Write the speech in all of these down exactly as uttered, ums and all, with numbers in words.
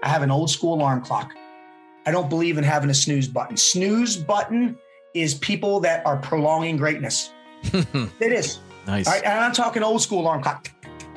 I have an old school alarm clock. I don't believe in having a snooze button. Snooze button is people that are prolonging greatness. It is. Nice. All right, and I'm talking old school alarm clock.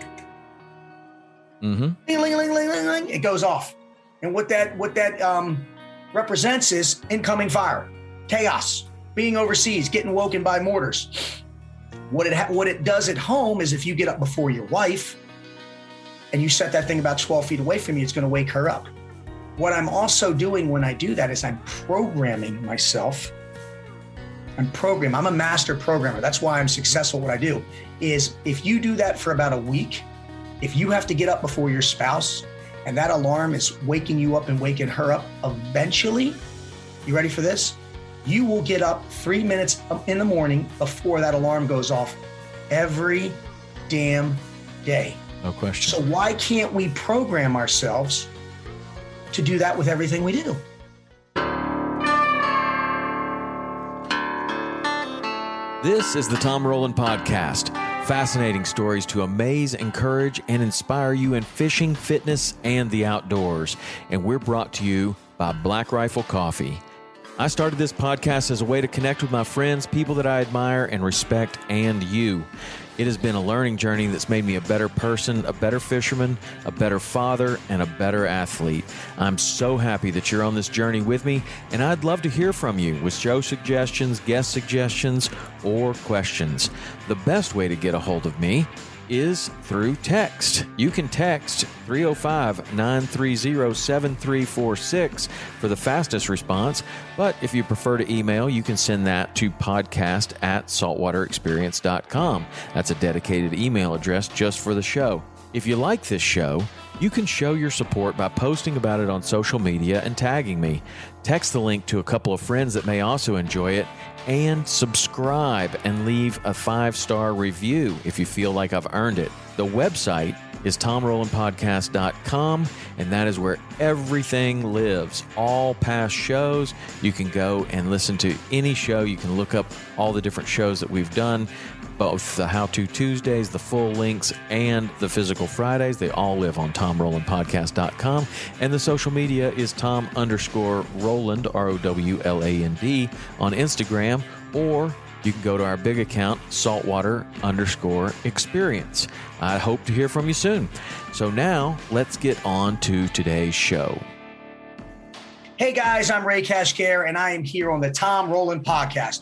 Mm-hmm. Ling, ling, ling, ling, ling, ling. It goes off. And what that what that um, represents is incoming fire, chaos, being overseas, getting woken by mortars. What it ha- what it does at home is if you get up before your wife and you set that thing about twelve feet away from you, it's going to wake her up. What I'm also doing when I do that is I'm programming myself. I'm programming. I'm a master programmer. That's why I'm successful at what I do. Is if you do that for about a week, if you have to get up before your spouse and that alarm is waking you up and waking her up, eventually, you ready for this? You will get up three minutes in the morning before that alarm goes off every damn day. No question. So why can't we program ourselves to do that with everything we do? This is the Tom Rowland Podcast. Fascinating stories to amaze, encourage, and inspire you in fishing, fitness, and the outdoors. And we're brought to you by Black Rifle Coffee. I started this podcast as a way to connect with my friends, people that I admire and respect, and you. It has been a learning journey that's made me a better person, a better fisherman, a better father, and a better athlete. I'm so happy that you're on this journey with me, and I'd love to hear from you with show suggestions, guest suggestions, or questions. The best way to get a hold of me is through text. You can text three oh five, nine three zero, seven three four six for the fastest response. But if you prefer to email, you can send that to podcast at saltwater experience dot com. That's a dedicated email address just for the show. If you like this show, you can show your support by posting about it on social media and tagging me. Text the link to a couple of friends that may also enjoy it, and subscribe and leave a five-star review if you feel like I've earned it. The website is tom rowland podcast dot com, and that is where everything lives. All past shows, you can go and listen to any show. You can look up all the different shows that we've done, both the How To Tuesdays, the full links, and the Physical Fridays. They all live on tom rowland podcast dot com. And the social media is Tom underscore Rowland, R O W L A N D, on Instagram, or you can go to our big account, saltwater underscore experience. I hope to hear from you soon. So now let's get on to today's show. Hey guys, I'm Ray Kashgar, and I am here on the Tom Rowland Podcast.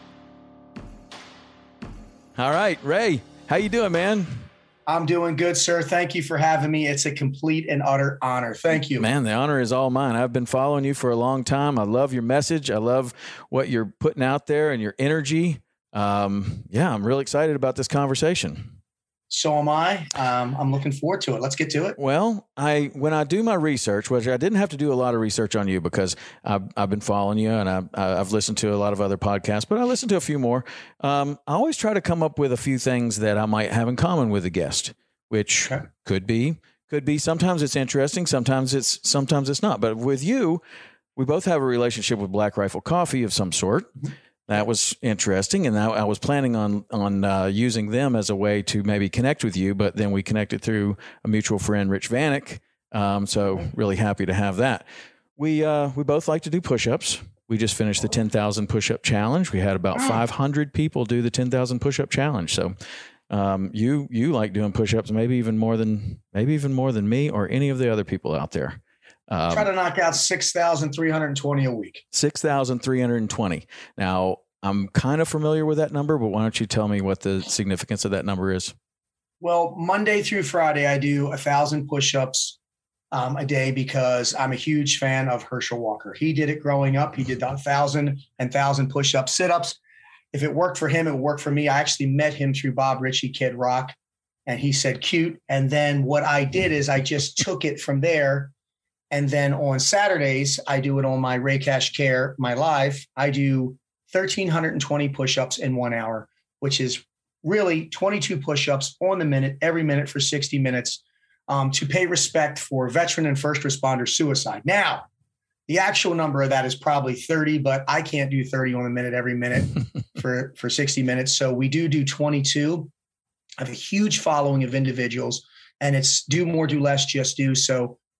All right, Ray, how you doing, man? I'm doing good, sir. Thank you for having me. It's a complete and utter honor. Thank you. Man, the honor is all mine. I've been following you for a long time. I love your message. I love what you're putting out there and your energy. Um, yeah, I'm really excited about this conversation. So am I. Um, I'm looking forward to it. Let's get to it. Well, I when I do my research, which I didn't have to do a lot of research on you because I've, I've been following you and I, I've listened to a lot of other podcasts, but I listened to a few more. Um, I always try to come up with a few things that I might have in common with a guest, which okay. could be could be. Sometimes it's interesting, sometimes it's sometimes it's not. But with you, we both have a relationship with Black Rifle Coffee of some sort. Mm-hmm. That was interesting, and I, I was planning on on uh, using them as a way to maybe connect with you, but then we connected through a mutual friend, Rich Vanek. Um, so really happy to have that. We uh, we both like to do push-ups. We just finished the ten thousand push-up challenge. We had about five hundred people do the ten thousand push-up challenge. So um, you you like doing push-ups, maybe even more than maybe even more than me or any of the other people out there. Um, Try to knock out six thousand three hundred twenty a week. six thousand three hundred twenty. Now, I'm kind of familiar with that number, but why don't you tell me what the significance of that number is? Well, Monday through Friday, I do one thousand push-ups um, a day because I'm a huge fan of Herschel Walker. He did it growing up. He did the one thousand and one thousand push-ups, sit-ups. If it worked for him, it would work for me. I actually met him through Bob Ritchie, Kid Rock, and he said, cute. And then what I did is I just took it from there. And then on Saturdays, I do it on my Ray Kashgar, my live. I do one thousand three hundred twenty push-ups in one hour, which is really twenty-two push-ups on the minute, every minute for sixty minutes um, to pay respect for veteran and first responder suicide. Now, the actual number of that is probably thirty, but I can't do thirty on the minute every minute for, for sixty minutes. So we do do twenty-two. I have a huge following of individuals, and it's do more, do less, just do. So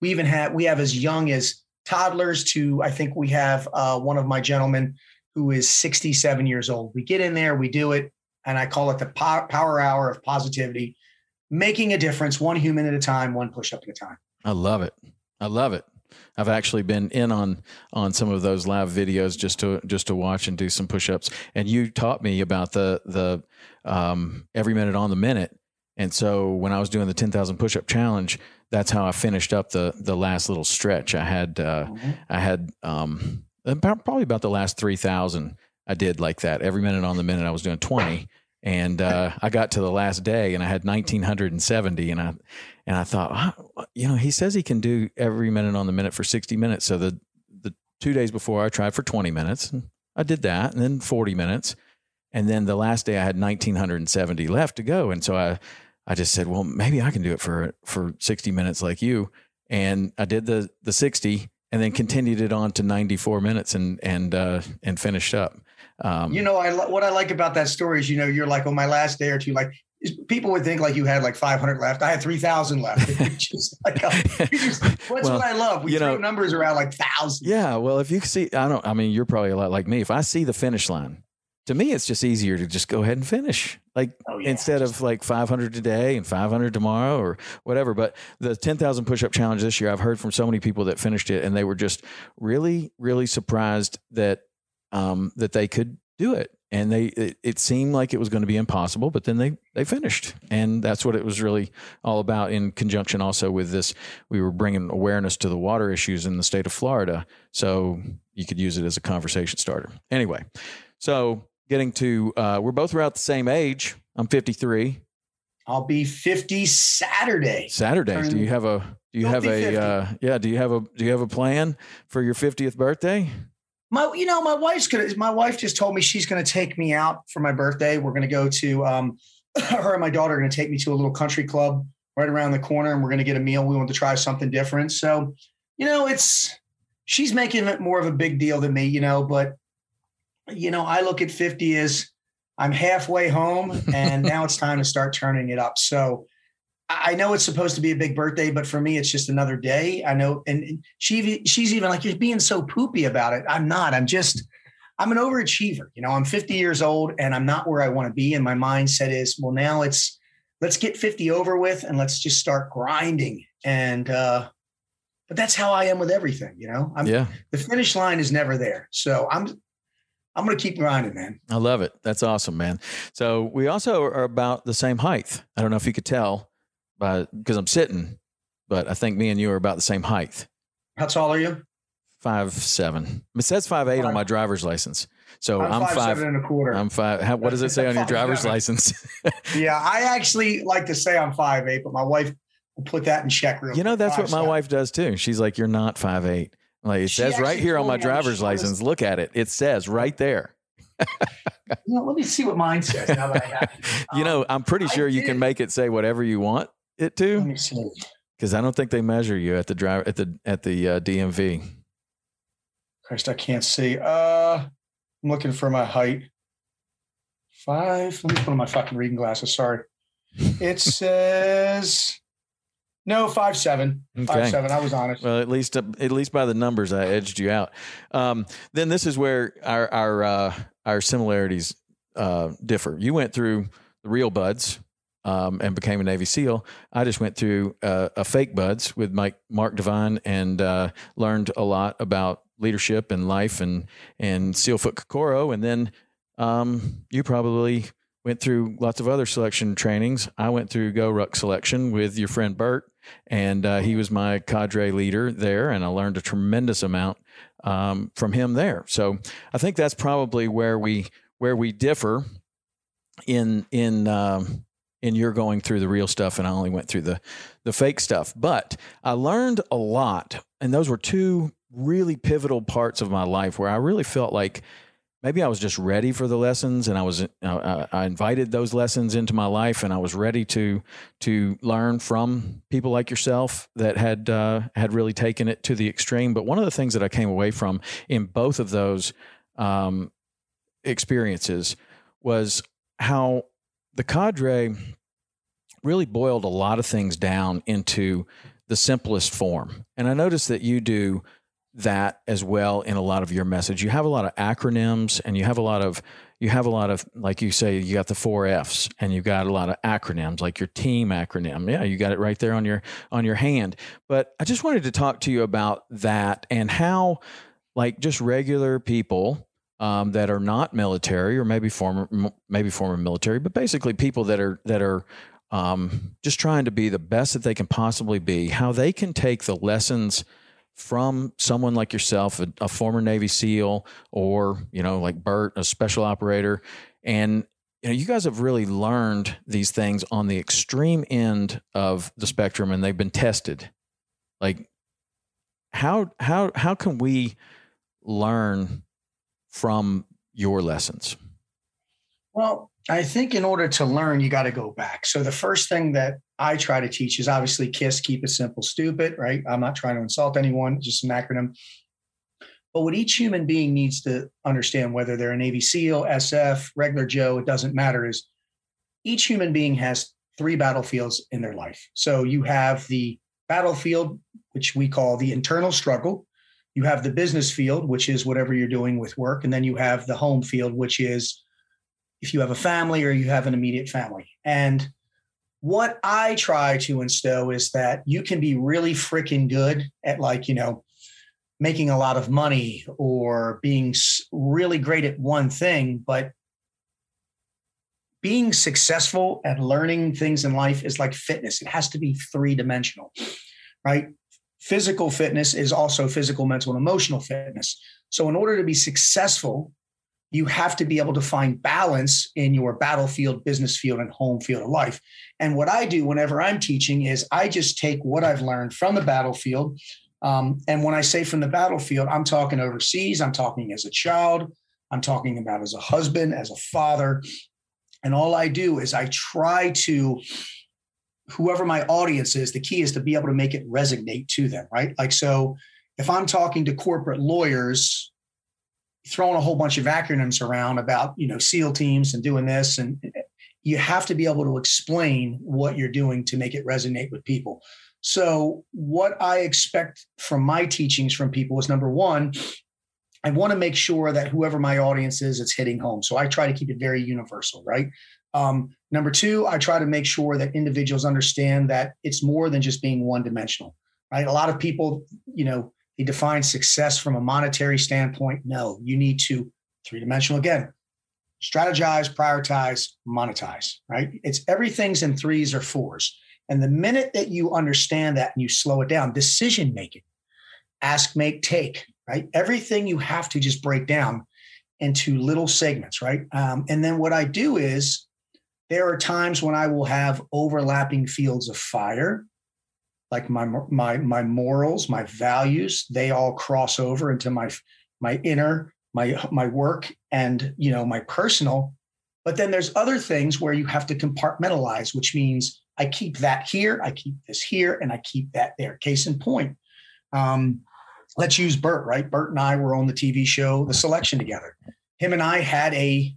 We even have, we have as young as toddlers to, I think we have uh, one of my gentlemen who is sixty-seven years old. We get in there, we do it. And I call it the power, power hour of positivity, making a difference one human at a time, one push-up at a time. I love it. I love it. I've actually been in on on some of those live videos just to just to watch and do some push-ups. And you taught me about the the um, every minute on the minute. And so when I was doing the ten thousand push-up challenge, that's how I finished up the the last little stretch. I had uh, mm-hmm. I had um, about, probably about the last three thousand. I did like that. Every minute on the minute, I was doing twenty. And uh, I got to the last day and I had nineteen seventy, and I and I thought, oh, you know, he says he can do every minute on the minute for sixty minutes. So the the two days before I tried for twenty minutes, and I did that, and then forty minutes, and then the last day I had nineteen seventy left to go, and so I I just said, well, maybe I can do it for for sixty minutes like you, and I did the the sixty, and then continued it on to ninety-four minutes, and and uh, and finished up. Um, you know, I what I like about that story is, you know, you're like, on my last day or two, like people would think like you had like five hundred left. I had three thousand left. Just like, uh, just, that's well, what I love. We throw know, numbers around like thousands. Yeah. Well, if you see, I don't, I mean, you're probably a lot like me. If I see the finish line, to me, it's just easier to just go ahead and finish, like oh, yeah. instead of like five hundred today and five hundred tomorrow or whatever. But the ten thousand push-up challenge this year, I've heard from so many people that finished it, and they were just really, really surprised that, um, that they could do it. And they, it, it seemed like it was going to be impossible, but then they, they finished. And that's what it was really all about, in conjunction also with this. We were bringing awareness to the water issues in the state of Florida. So you could use it as a conversation starter. Anyway, so getting to, uh, we're both around the same age. I'm fifty-three. I'll be fifty Saturday. Saturday. Turn do you have a, do you have a, uh, yeah, do you have a, do you have a plan for your fiftieth birthday? My, you know, my wife's gonna. My wife just told me she's going to take me out for my birthday. We're going to go to. Um, her and my daughter are going to take me to a little country club right around the corner, and we're going to get a meal. We want to try something different. So, you know, it's she's making it more of a big deal than me. You know, but you know, I look at fifty as I'm halfway home, and now it's time to start turning it up. So, I know it's supposed to be a big birthday, but for me, it's just another day. I know. And she, she's even like, you're being so poopy about it. I'm not, I'm just, I'm an overachiever. You know, I'm fifty years old and I'm not where I want to be. And my mindset is, well, now it's, let's get fifty over with and let's just start grinding. And, uh, but that's how I am with everything. You know, I'm, yeah. The finish line is never there. So I'm, I'm going to keep grinding, man. I love it. That's awesome, man. So we also are about the same height. I don't know if you could tell, because I'm sitting, but I think me and you are about the same height. How tall are you? Five seven. It says five eight five. On my driver's license. So I'm, I'm five, five seven and a quarter. I'm five. How, what does it say on your driver's seven. License? Yeah, I actually like to say I'm five eight, but my wife will put that in check real. You know, that's five, what my seven. Wife does too. She's like, "You're not five eight." Like it she says right here on my driver's license. Was, Look at it. It says right there. You know, let me see what mine says. Now that I have it. You know, I'm pretty sure you can make it say whatever you want it to. Let me see. Because I don't think they measure you at the drive at the at the uh, D M V. Christ, I can't see. Uh, I'm looking for my height. Five. Let me put on my fucking reading glasses. Sorry. It says no five seven. Okay. Five seven. I was honest. Well, at least uh, at least by the numbers, I edged you out. Um, then this is where our our uh, our similarities uh, differ. You went through the real buds. Um, and became a Navy SEAL. I just went through uh, a fake buds with Mike, Mark Devine, and uh, learned a lot about leadership and life and and SEALFOOT Kokoro. And then um, you probably went through lots of other selection trainings. I went through Go Ruck selection with your friend Bert, and uh, he was my cadre leader there, and I learned a tremendous amount um, from him there. So I think that's probably where we where we differ in in. Um, And you're going through the real stuff, and I only went through the, the fake stuff. But I learned a lot, and those were two really pivotal parts of my life where I really felt like maybe I was just ready for the lessons, and I was uh, I invited those lessons into my life, and I was ready to to learn from people like yourself that had uh, had really taken it to the extreme. But one of the things that I came away from in both of those um, experiences was how the cadre really boiled a lot of things down into the simplest form. And I noticed that you do that as well in a lot of your message. You have a lot of acronyms, and you have a lot of, you have a lot of, like you say, you got the four F's, and you got a lot of acronyms, like your team acronym. Yeah, you got it right there on your, on your hand. But I just wanted to talk to you about that and how, like, just regular people um, that are not military, or maybe former, maybe former military, but basically people that are, that are um, just trying to be the best that they can possibly be, how they can take the lessons from someone like yourself, a, a former Navy SEAL, or, you know, like Bert, a special operator. And, you know, you guys have really learned these things on the extreme end of the spectrum, and they've been tested. Like, how, how, how can we learn from your lessons? Well, I think in order to learn, you got to go back. So the first thing that I try to teach is obviously KISS, keep it simple, stupid, right? I'm not trying to insult anyone, just an acronym. But what each human being needs to understand, whether they're a Navy SEAL, S F, regular Joe, it doesn't matter, is each human being has three battlefields in their life. So you have the battlefield, which we call the internal struggle. You have the business field, which is whatever you're doing with work. And then you have the home field, which is if you have a family or you have an immediate family. And what I try to instill is that you can be really freaking good at, like, you know, making a lot of money or being really great at one thing, but being successful at learning things in life is like fitness. It has to be three-dimensional, right? Physical fitness is also physical, mental, and emotional fitness. So in order to be successful, you have to be able to find balance in your battlefield, business field, and home field of life. And what I do whenever I'm teaching is I just take what I've learned from the battlefield. Um, and when I say from the battlefield, I'm talking overseas, I'm talking as a child, I'm talking about as a husband, as a father. And all I do is I try to, whoever my audience is, the key is to be able to make it resonate to them, right? Like, so if I'm talking to corporate lawyers, throwing a whole bunch of acronyms around about, you know, SEAL teams and doing this, and you have to be able to explain what you're doing to make it resonate with people. So what I expect from my teachings from people is, number one, I want to make sure that whoever my audience is, it's hitting home. So I try to keep it very universal, right? Um, number two, I try to make sure that individuals understand that it's more than just being one dimensional, right? A lot of people, you know, they define success from a monetary standpoint. No, you need to three-dimensional again, strategize, prioritize, monetize, right? It's everything's in threes or fours. And the minute that you understand that and you slow it down, decision-making, ask, make, take, right? Everything you have to just break down into little segments, right? Um, and then what I do is there are times when I will have overlapping fields of fire, like my my my morals, my values, they all cross over into my my inner, my my work, and, you know, my personal. But then there's other things where you have to compartmentalize, which means I keep that here, I keep this here, and I keep that there. Case in point, um, let's use Bert, right? Bert and I were on the T V show The Selection together. Him and I had a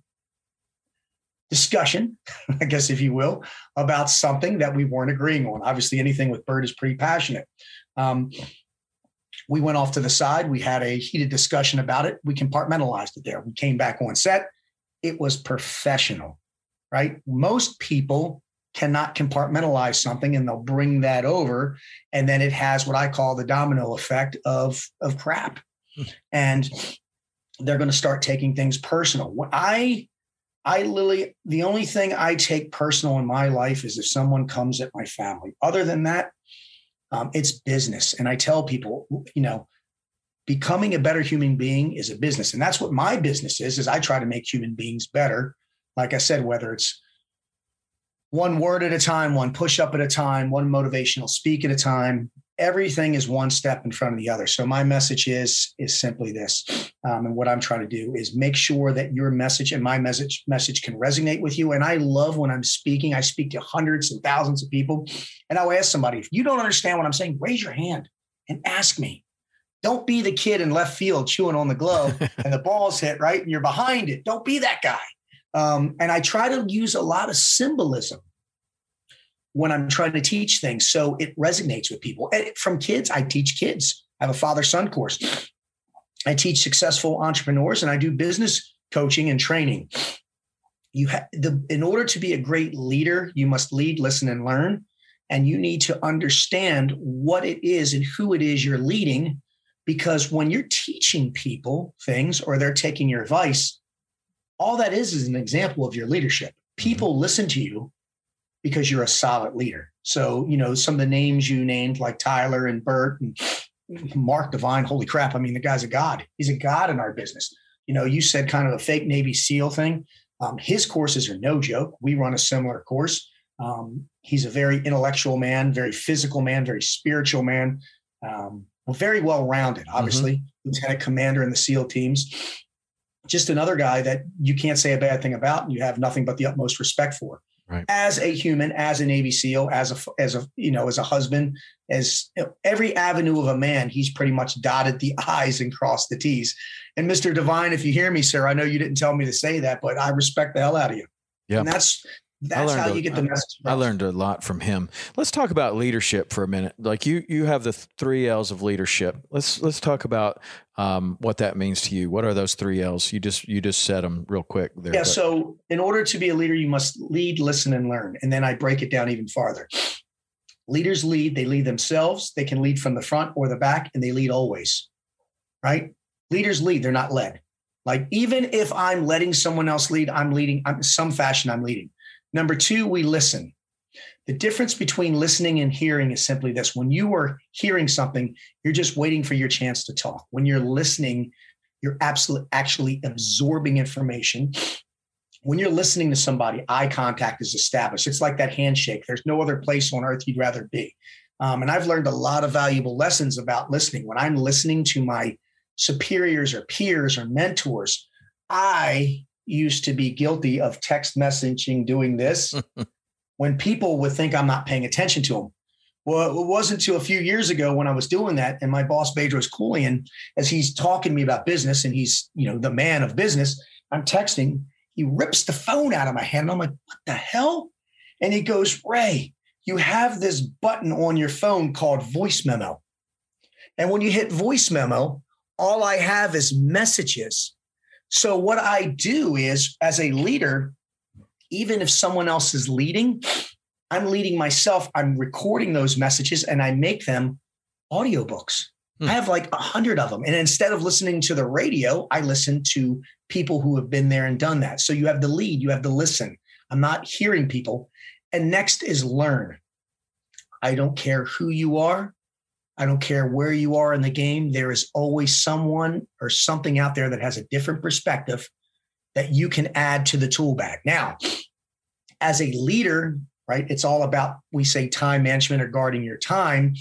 discussion, I guess, if you will, about something that we weren't agreeing on. Obviously, anything with Bert is pretty passionate. Um, we went off to the side. We had a heated discussion about it. We compartmentalized it there. We came back on set. It was professional, right? Most people cannot compartmentalize something, and they'll bring that over. And then it has what I call the domino effect of, of crap. And they're going to start taking things personal. I I literally, the only thing I take personal in my life is if someone comes at my family. Other than that, um, it's business. And I tell people, you know, becoming a better human being is a business. And that's what my business is, is I try to make human beings better. Like I said, whether it's one word at a time, one push-up at a time, one motivational speak at a time, everything is one step in front of the other. So my message is, is simply this. Um, and what I'm trying to do is make sure that your message and my message message can resonate with you. And I love when I'm speaking, I speak to hundreds and thousands of people. And I'll ask somebody, if you don't understand what I'm saying, raise your hand and ask me. Don't be the kid in left field chewing on the glove and the ball's hit, right? And you're behind it. Don't be that guy. Um, and I try to use a lot of symbolism when I'm trying to teach things. So it resonates with people. And from kids, I teach kids. I have a father-son course. I teach successful entrepreneurs, and I do business coaching and training. You have the, in order to be a great leader, you must lead, listen, and learn. And you need to understand what it is and who it is you're leading, because when you're teaching people things or they're taking your advice, all that is is an example of your leadership. People listen to you because you're a solid leader. So, you know, some of the names you named, like Tyler and Bert and Mark Divine, holy crap. I mean, the guy's a god. He's a god in our business. You know, you said kind of a fake Navy SEAL thing. Um, his courses are no joke. We run a similar course. Um, he's a very intellectual man, very physical man, very spiritual man, um, very well-rounded, obviously, mm-hmm. lieutenant commander in the SEAL teams. Just another guy that you can't say a bad thing about and you have nothing but the utmost respect for. Right. As a human, as a Navy SEAL, as a, as a, you know, as a husband, as you know, every avenue of a man, he's pretty much dotted the I's and crossed the T's. And Mister Divine, if you hear me, sir, I know you didn't tell me to say that, but I respect the hell out of you. Yeah. And that's, That's how you get the message. I learned a lot from him. Let's talk about leadership for a minute. Like you, you have the three L's of leadership. Let's let's talk about um, what that means to you. What are those three L's? You just you just said them real quick there. Yeah. But. So in order to be a leader, you must lead, listen, and learn. And then I break it down even farther. Leaders lead. They lead themselves. They can lead from the front or the back, and they lead always. Right? Leaders lead. They're not led. Like even if I'm letting someone else lead, I'm leading. I'm in some fashion. I'm leading. Number two, we listen. The difference between listening and hearing is simply this. When you are hearing something, you're just waiting for your chance to talk. When you're listening, you're absolutely actually absorbing information. When you're listening to somebody, eye contact is established. It's like that handshake. There's no other place on earth you'd rather be. Um, and I've learned a lot of valuable lessons about listening. When I'm listening to my superiors or peers or mentors, I used to be guilty of text messaging doing this when people would think I'm not paying attention to them. Well, it wasn't until a few years ago when I was doing that, and my boss, Bedros Keuilian, as he's talking to me about business, and he's, you know, the man of business, I'm texting, he rips the phone out of my hand. And I'm like, what the hell? And he goes, Ray, you have this button on your phone called voice memo. And when you hit voice memo, all I have is messages. So what I do is, as a leader, even if someone else is leading, I'm leading myself. I'm recording those messages and I make them audiobooks. Hmm. I have like a hundred of them. And instead of listening to the radio, I listen to people who have been there and done that. So you have the lead, you have the listen. I'm not hearing people. And next is learn. I don't care who you are. I don't care where you are in the game. There is always someone or something out there that has a different perspective that you can add to the tool bag. Now, as a leader, right, it's all about, we say time management or guarding your time.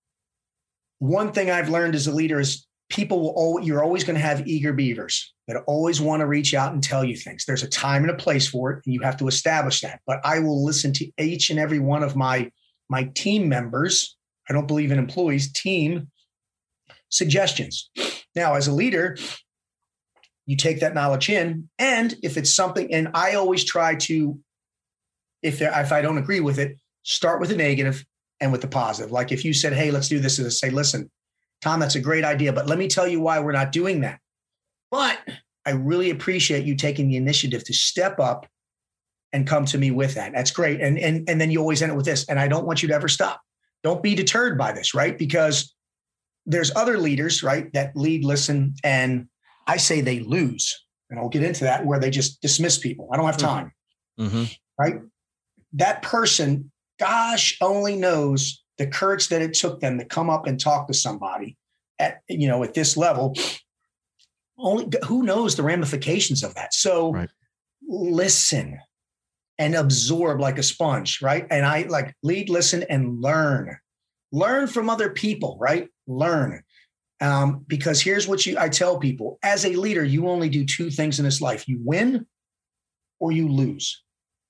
One thing I've learned as a leader is people will always, you're always going to have eager beavers that always want to reach out and tell you things. There's a time and a place for it, and you have to establish that. But I will listen to each and every one of my, my team members. I don't believe in employees, team suggestions. Now, as a leader, you take that knowledge in, and if it's something, and I always try to, if there, if I don't agree with it, start with the negative and with the positive. Like if you said, hey, let's do this, and say, listen, Tom, that's a great idea, but let me tell you why we're not doing that. But I really appreciate you taking the initiative to step up and come to me with that. That's great. And, and, and then you always end it with this, and I don't want you to ever stop. Don't be deterred by this, right? Because there's other leaders, right, that lead, listen, and I say they lose. And I'll get into that, where they just dismiss people. I don't have time, mm-hmm. right? That person, gosh, only knows the courage that it took them to come up and talk to somebody at, you know, at this level. Only who knows the ramifications of that. So right. Listen and absorb like a sponge, right? And I like lead, listen, and learn. Learn from other people, right? Learn. Um, because here's what you I tell people. As a leader, you only do two things in this life. You win or you lose.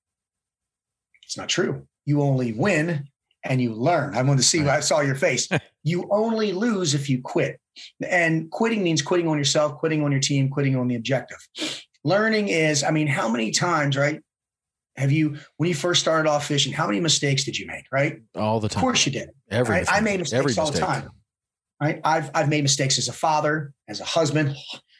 It's not true. You only win and you learn. I wanted to see, I saw your face. You only lose if you quit. And quitting means quitting on yourself, quitting on your team, quitting on the objective. Learning is, I mean, how many times, right? Have you, when you first started off fishing, how many mistakes did you make? Right? All the time. Of course you did. Every right? I made mistakes every all mistake. the time. Right? I've I've made mistakes as a father, as a husband,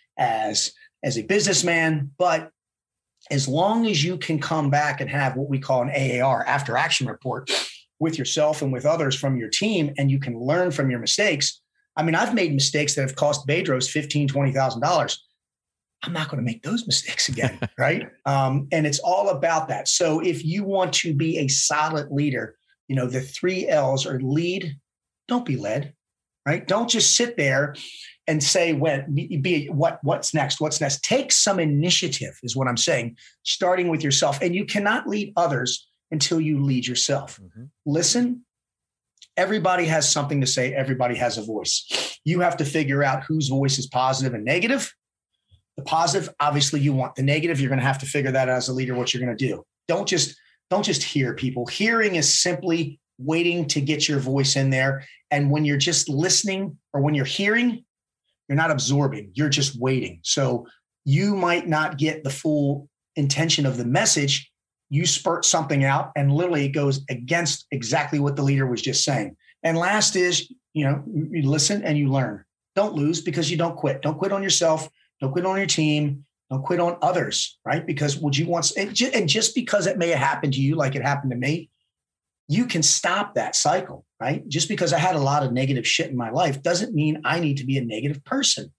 as as a businessman. But as long as you can come back and have what we call an A A R, after action report, with yourself and with others from your team, and you can learn from your mistakes. I mean, I've made mistakes that have cost Bedros fifteen thousand dollars, twenty thousand dollars. I'm not going to make those mistakes again, right? Um, and it's all about that. So if you want to be a solid leader, you know, the three L's are lead, don't be led, right? Don't just sit there and say, when, be, what, what's next? What's next? Take some initiative is what I'm saying, starting with yourself. And you cannot lead others until you lead yourself. Mm-hmm. Listen, everybody has something to say. Everybody has a voice. You have to figure out whose voice is positive and negative. The positive, obviously you want. The negative, you're going to have to figure that out as a leader, what you're going to do. Don't just, don't just hear people. Hearing is simply waiting to get your voice in there. And when you're just listening or when you're hearing, you're not absorbing, you're just waiting. So you might not get the full intention of the message. You spurt something out and literally it goes against exactly what the leader was just saying. And last is, you know, you listen and you learn. Don't lose because you don't quit. Don't quit on yourself. Don't quit on your team. Don't quit on others, right? Because would you want, and just because it may have happened to you like it happened to me, you can stop that cycle, right? Just because I had a lot of negative shit in my life doesn't mean I need to be a negative person.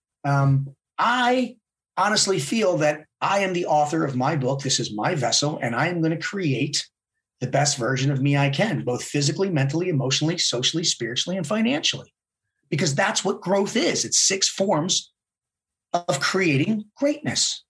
Um, I honestly feel that I am the author of my book. This is my vessel, and I am going to create the best version of me I can, both physically, mentally, emotionally, socially, spiritually, and financially, because that's what growth is. It's six forms of creating greatness.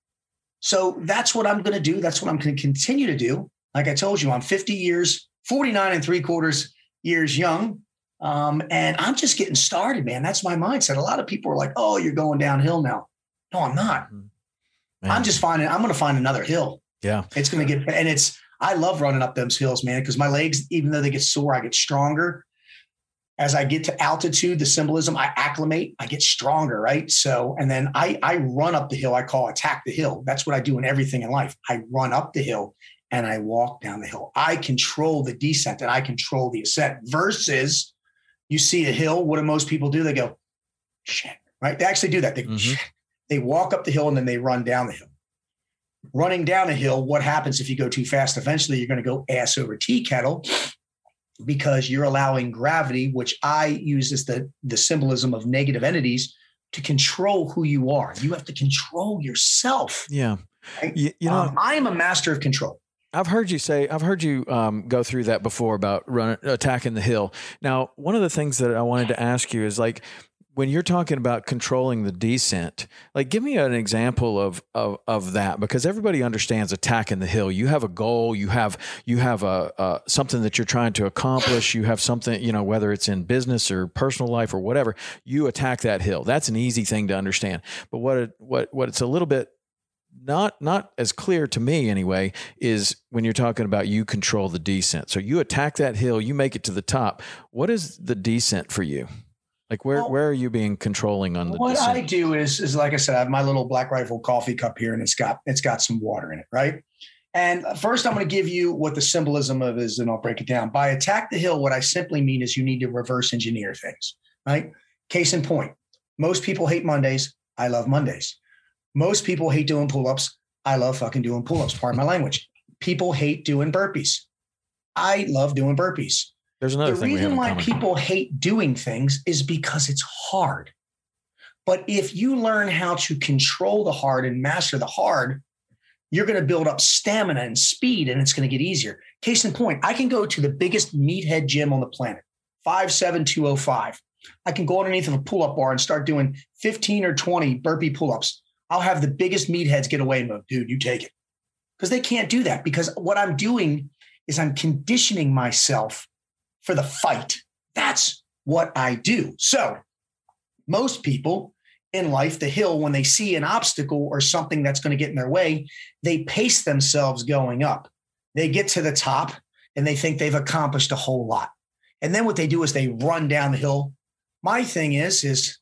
So that's what I'm going to do. That's what I'm going to continue to do. Like I told you, I'm fifty years, forty-nine and three quarters years young. Um, and I'm just getting started, man. That's my mindset. A lot of people are like, oh, you're going downhill now. No, I'm not. Man. I'm just finding, I'm going to find another hill. Yeah. It's going to get, and it's, I love running up those hills, man, because my legs, even though they get sore, I get stronger. As I get to altitude, the symbolism, I acclimate, I get stronger, right? So, and then I, I run up the hill. I call attack the hill. That's what I do in everything in life. I run up the hill and I walk down the hill. I control the descent and I control the ascent versus you see a hill. What do most people do? They go, shit, right? They actually do that. They, mm-hmm. they walk up the hill and then they run down the hill. Running down a hill, what happens if you go too fast? Eventually, you're going to go ass over tea kettle, because you're allowing gravity, which I use as the, the symbolism of negative entities, to control who you are. You have to control yourself. Yeah. Right? You, you know, um, I am a master of control. I've heard you say, I've heard you um, go through that before about run, attacking the hill. Now, one of the things that I wanted to ask you is, like, when you're talking about controlling the descent, like, give me an example of, of, of that, because everybody understands attacking the hill. You have a goal, you have, you have a, uh, something that you're trying to accomplish. You have something, you know, whether it's in business or personal life or whatever, you attack that hill. That's an easy thing to understand. But what, it, what, what it's a little bit not, not as clear to me anyway, is when you're talking about you control the descent. So you attack that hill, you make it to the top. What is the descent for you? Like, where, well, where are you being controlling on the What descent? I do is, is like I said, I have my little Black Rifle coffee cup here, and it's got, it's got some water in it. Right. And first I'm going to give you what the symbolism of is, and I'll break it down. By attack the hill, what I simply mean is you need to reverse engineer things, right? Case in point, most people hate Mondays. I love Mondays. Most people hate doing pull-ups. I love fucking doing pull-ups. Pardon my language. People hate doing burpees. I love doing burpees. There's another the thing reason we why people hate doing things is because it's hard. But if you learn how to control the hard and master the hard, you're going to build up stamina and speed, and it's going to get easier. Case in point, I can go to the biggest meathead gym on the planet, five seven two oh five. I can go underneath of a pull-up bar and start doing fifteen or twenty burpee pull-ups. I'll have the biggest meatheads get away and go, dude, you take it. Because they can't do that, because what I'm doing is I'm conditioning myself for the fight. That's what I do. So most people in life, the hill, when they see an obstacle or something that's going to get in their way, they pace themselves going up. They get to the top and they think they've accomplished a whole lot. And then what they do is they run down the hill. My thing is, is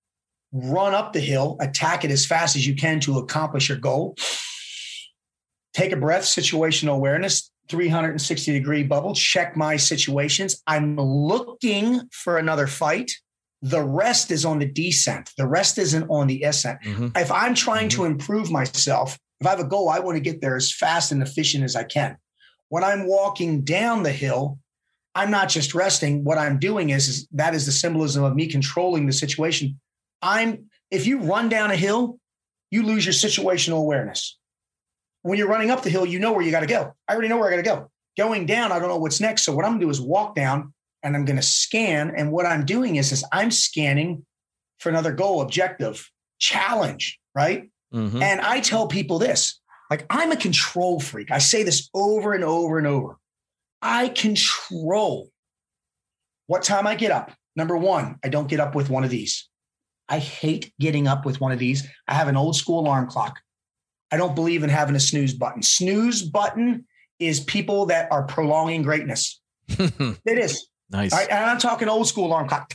run up the hill, attack it as fast as you can to accomplish your goal. take a breath, situational awareness, three hundred sixty degree bubble, check my situations. I'm looking for another fight. The rest is on the descent. The rest isn't on the ascent. Mm-hmm. If I'm trying mm-hmm. to improve myself, if I have a goal, I want to get there as fast and efficient as I can. When I'm walking down the hill, I'm not just resting. What I'm doing is, is that is the symbolism of me controlling the situation. I'm, if you run down a hill, you lose your situational awareness. When you're running up the hill, you know where you got to go. I already know where I got to go. Going down, I don't know what's next. So what I'm going to do is walk down and I'm going to scan. And what I'm doing is, is I'm scanning for another goal, objective, challenge, right? Mm-hmm. And I tell people this, like, I'm a control freak. I say this over and over and over. I control what time I get up. Number one, I don't get up with one of these. I hate getting up with one of these. I have an old school alarm clock. I don't believe in having a snooze button. Snooze button is people that are prolonging greatness. It is. Nice. Right? And I'm talking old school alarm clock.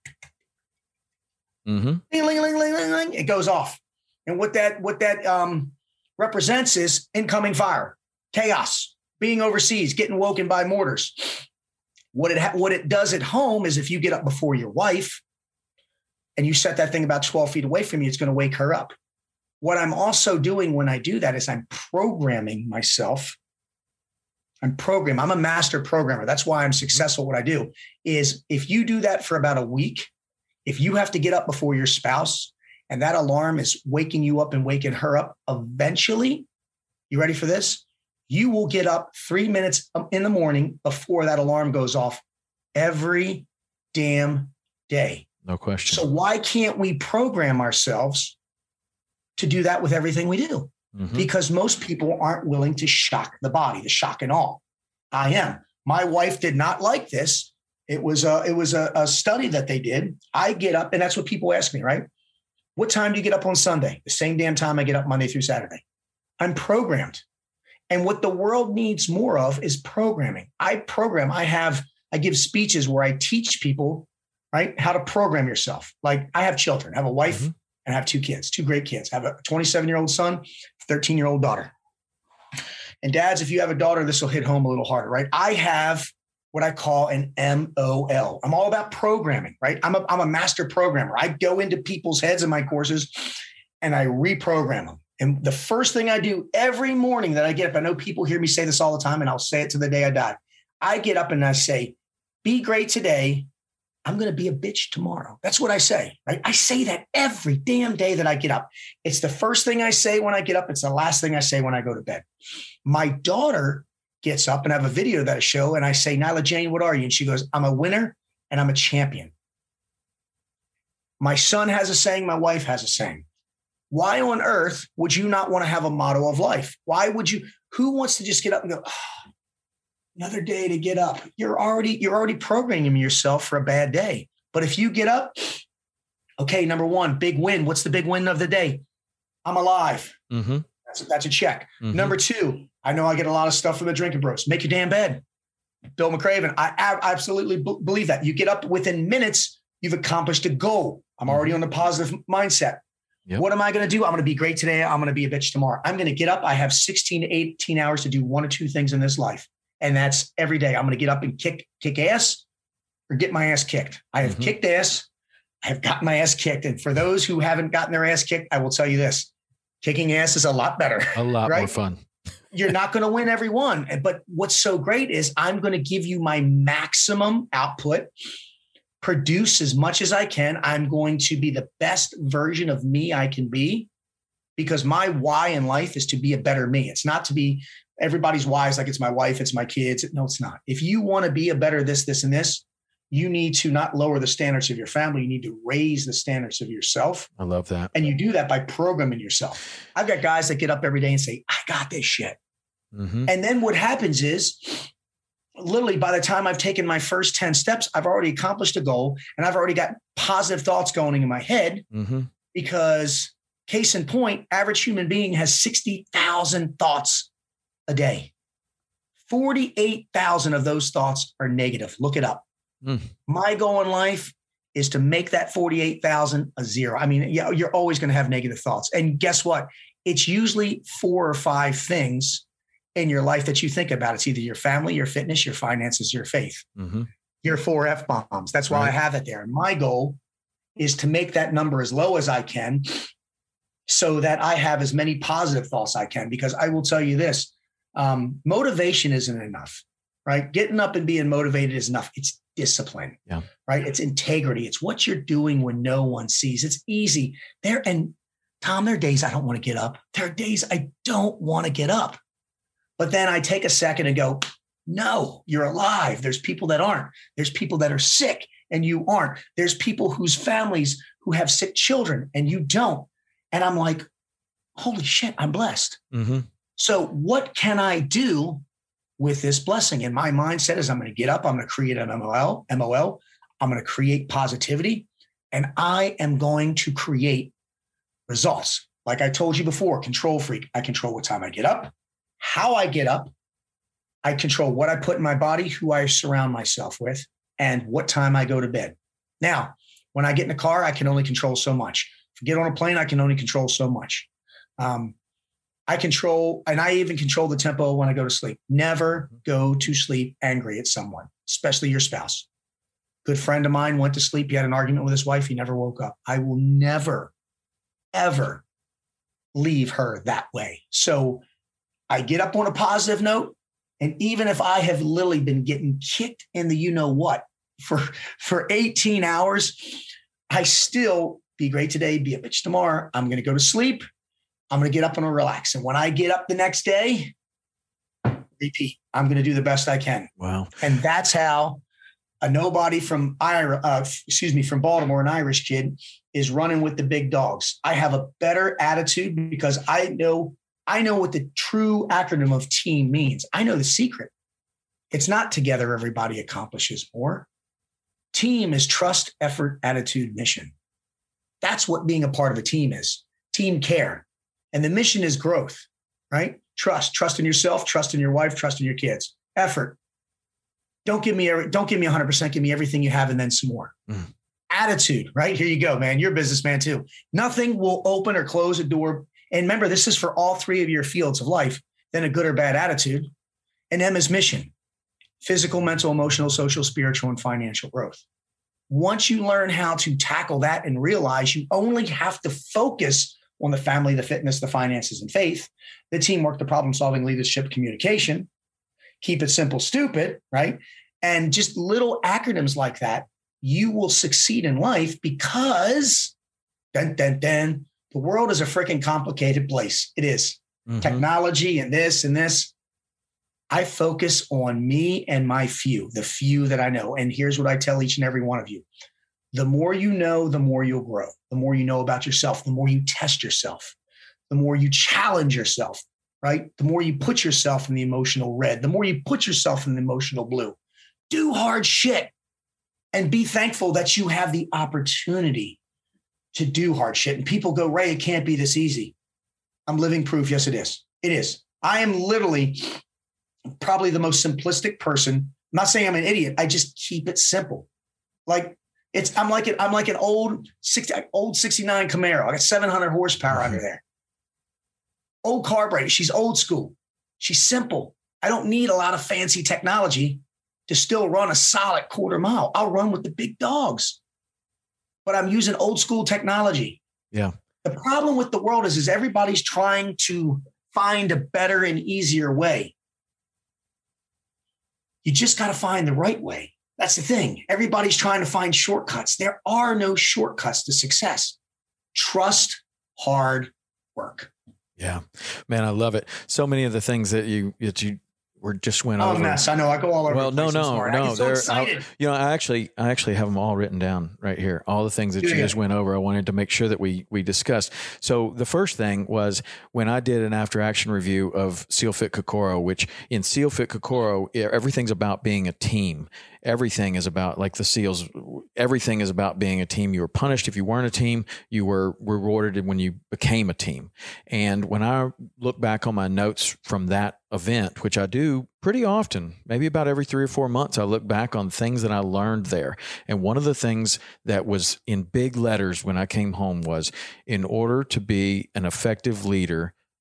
Mm-hmm. Ling, ling, ling, ling, ling, ling. It goes off. And what that, what that um, represents is incoming fire, chaos, being overseas, getting woken by mortars. What it ha- what it does at home is if you get up before your wife and you set that thing about twelve feet away from you, it's going to wake her up. What I'm also doing when I do that is I'm programming myself. I'm programming. I'm a master programmer. That's why I'm successful. What I do is if you do that for about a week, if you have to get up before your spouse and that alarm is waking you up and waking her up, eventually, you ready for this? You will get up three minutes in the morning before that alarm goes off every damn day. No question. So why can't we program ourselves to do that with everything we do? Mm-hmm. Because most people aren't willing to shock the body, the shock and awe. I am. My wife did not like this. It was a, it was a, a study that they did. I get up, and that's what people ask me, right? What time do you get up on Sunday? The same damn time I get up Monday through Saturday. I'm programmed. And what the world needs more of is programming. I program. I have, I give speeches where I teach people, right, how to program yourself. Like I have children, I have a wife, mm-hmm. and I have two kids, two great kids. I have a twenty-seven-year-old son, thirteen-year-old daughter. And dads, if you have a daughter, this will hit home a little harder, right? I have what I call an M O L. I'm all about programming, right? I'm a, I'm a master programmer. I go into people's heads in my courses and I reprogram them. And the first thing I do every morning that I get up, I know people hear me say this all the time, and I'll say it to the day I die. I get up and I say, be great today. I'm going to be a bitch tomorrow. That's what I say, right? I say that every damn day that I get up. It's the first thing I say when I get up. It's the last thing I say when I go to bed. My daughter gets up, and I have a video that I show, and I say, Nyla Jane, what are you? And she goes, I'm a winner and I'm a champion. My son has a saying. My wife has a saying. Why on earth would you not want to have a motto of life? Why would you, who wants to just get up and go, oh, another day to get up? You're already, you're already programming yourself for a bad day. But if you get up, okay, number one, big win. What's the big win of the day? I'm alive. Mm-hmm. That's, a, that's a check. Mm-hmm. Number two, I know I get a lot of stuff from the Drinking Bros. Make your damn bed. Bill McRaven. I, I absolutely b- believe that. You get up within minutes, you've accomplished a goal. I'm already on the positive mindset. Yep. What am I going to do? I'm going to be great today. I'm going to be a bitch tomorrow. I'm going to get up. I have sixteen to eighteen hours to do one or two things in this life. And that's every day. I'm going to get up and kick, kick ass or get my ass kicked. I have mm-hmm. kicked ass. I have gotten my ass kicked. And for those who haven't gotten their ass kicked, I will tell you this, kicking ass is a lot better. A lot right? more fun. You're not going to win every one. But what's so great is I'm going to give you my maximum output, produce as much as I can. I'm going to be the best version of me I can be, because my why in life is to be a better me. It's not to be everybody's why is like it's my wife, it's my kids. No, it's not. If you want to be a better this, this, and this, you need to not lower the standards of your family. You need to raise the standards of yourself. I love that. And you do that by programming yourself. I've got guys that get up every day and say, I got this shit. Mm-hmm. And then what happens is, literally by the time I've taken my first ten steps, I've already accomplished a goal, and I've already got positive thoughts going in my head. Mm-hmm. Because case in point, average human being has sixty thousand thoughts a day. forty-eight thousand of those thoughts are negative. Look it up. Mm. My goal in life is to make that forty-eight thousand a zero. I mean, yeah, you're always going to have negative thoughts. And guess what? It's usually four or five things in your life that you think about. It's either your family, your fitness, your finances, your faith. Mm-hmm. Your four F bombs. That's why Right. I have it there. My goal is to make that number as low as I can so that I have as many positive thoughts I can, because I will tell you this, um, motivation isn't enough, right? Getting up and being motivated is enough. It's discipline, yeah. right? It's integrity. It's what you're doing when no one sees. It's easy there. And Tom, there are days I don't want to get up. There are days I don't want to get up, but then I take a second and go, no, you're alive. There's people that aren't. There's people that are sick and you aren't. There's people whose families who have sick children and you don't. And I'm like, holy shit, I'm blessed. Mm-hmm. So what can I do with this blessing? And my mindset is I'm going to get up. I'm going to create an M O L, M O L. I'm going to create positivity, and I am going to create results. Like I told you before, control freak. I control what time I get up, how I get up. I control what I put in my body, who I surround myself with, and what time I go to bed. Now, when I get in the car, I can only control so much. If I get on a plane, I can only control so much. Um, I control, and I even control the tempo when I go to sleep. Never go to sleep angry at someone, especially your spouse. Good friend of mine went to sleep. He had an argument with his wife. He never woke up. I will never, ever leave her that way. So I get up on a positive note. And even if I have literally been getting kicked in the you know what for, for eighteen hours, I still be great today, be a bitch tomorrow. I'm going to go to sleep. I'm going to get up and relax. And when I get up the next day, repeat. I'm going to do the best I can. Wow. And that's how a nobody from Ira, uh, excuse me, from Baltimore, an Irish kid, is running with the big dogs. I have a better attitude because I know I know what the true acronym of team means. I know the secret. It's not together everybody accomplishes more. Team is trust, effort, attitude, mission. That's what being a part of a team is. Team care. And the mission is growth, right? Trust, trust in yourself, trust in your wife, trust in your kids. Effort. Don't give me every, don't give me one hundred percent, give me everything you have and then some more. Mm. Attitude, right? Here you go, man. You're a businessman too. Nothing will open or close a door. And remember, this is for all three of your fields of life, then a good or bad attitude. And M is mission, physical, mental, emotional, social, spiritual, and financial growth. Once you learn how to tackle that and realize you only have to focus on the family, the fitness, the finances, and faith, the teamwork, the problem solving, leadership, communication, keep it simple, stupid, right? And just little acronyms like that, you will succeed in life because dun, dun, dun, the world is a freaking complicated place. It is. Mm-hmm. Technology and this and this. I focus on me and my few, the few that I know. And here's what I tell each and every one of you. The more you know, the more you'll grow. The more you know about yourself, the more you test yourself, the more you challenge yourself, right? The more you put yourself in the emotional red, the more you put yourself in the emotional blue. Do hard shit and be thankful that you have the opportunity to do hard shit. And people go, Ray, it can't be this easy. I'm living proof. Yes, it is. It is. I am literally probably the most simplistic person. I'm not saying I'm an idiot. I just keep it simple. Like it's, I'm like, an, I'm like an old sixty, old sixty-nine Camaro. I got seven hundred horsepower mm-hmm. under there. Old carburetor. She's old school. She's simple. I don't need a lot of fancy technology to still run a solid quarter mile. I'll run with the big dogs, but I'm using old school technology. Yeah. The problem with the world is, is everybody's trying to find a better and easier way. You just got to find the right way. That's the thing. Everybody's trying to find shortcuts. There are no shortcuts to success. Trust hard work. Yeah, man, I love it. So many of the things that you that you were just went oh, over. Oh, mess. I know. I go all over. Well, the place no, no, no. So excited. You know, I actually, I actually have them all written down right here. All the things that yeah. you just went over. I wanted to make sure that we we discussed. So the first thing was when I did an after action review of Seal Fit Kokoro, which in Seal Fit Kokoro, everything's about being a team. Everything is about, like the SEALs, everything is about being a team. You were punished if you weren't a team. You were rewarded when you became a team. And when I look back on my notes from that event, which I do pretty often, maybe about every three or four months, I look back on things that I learned there. And one of the things that was in big letters when I came home was, in order to be an effective leader,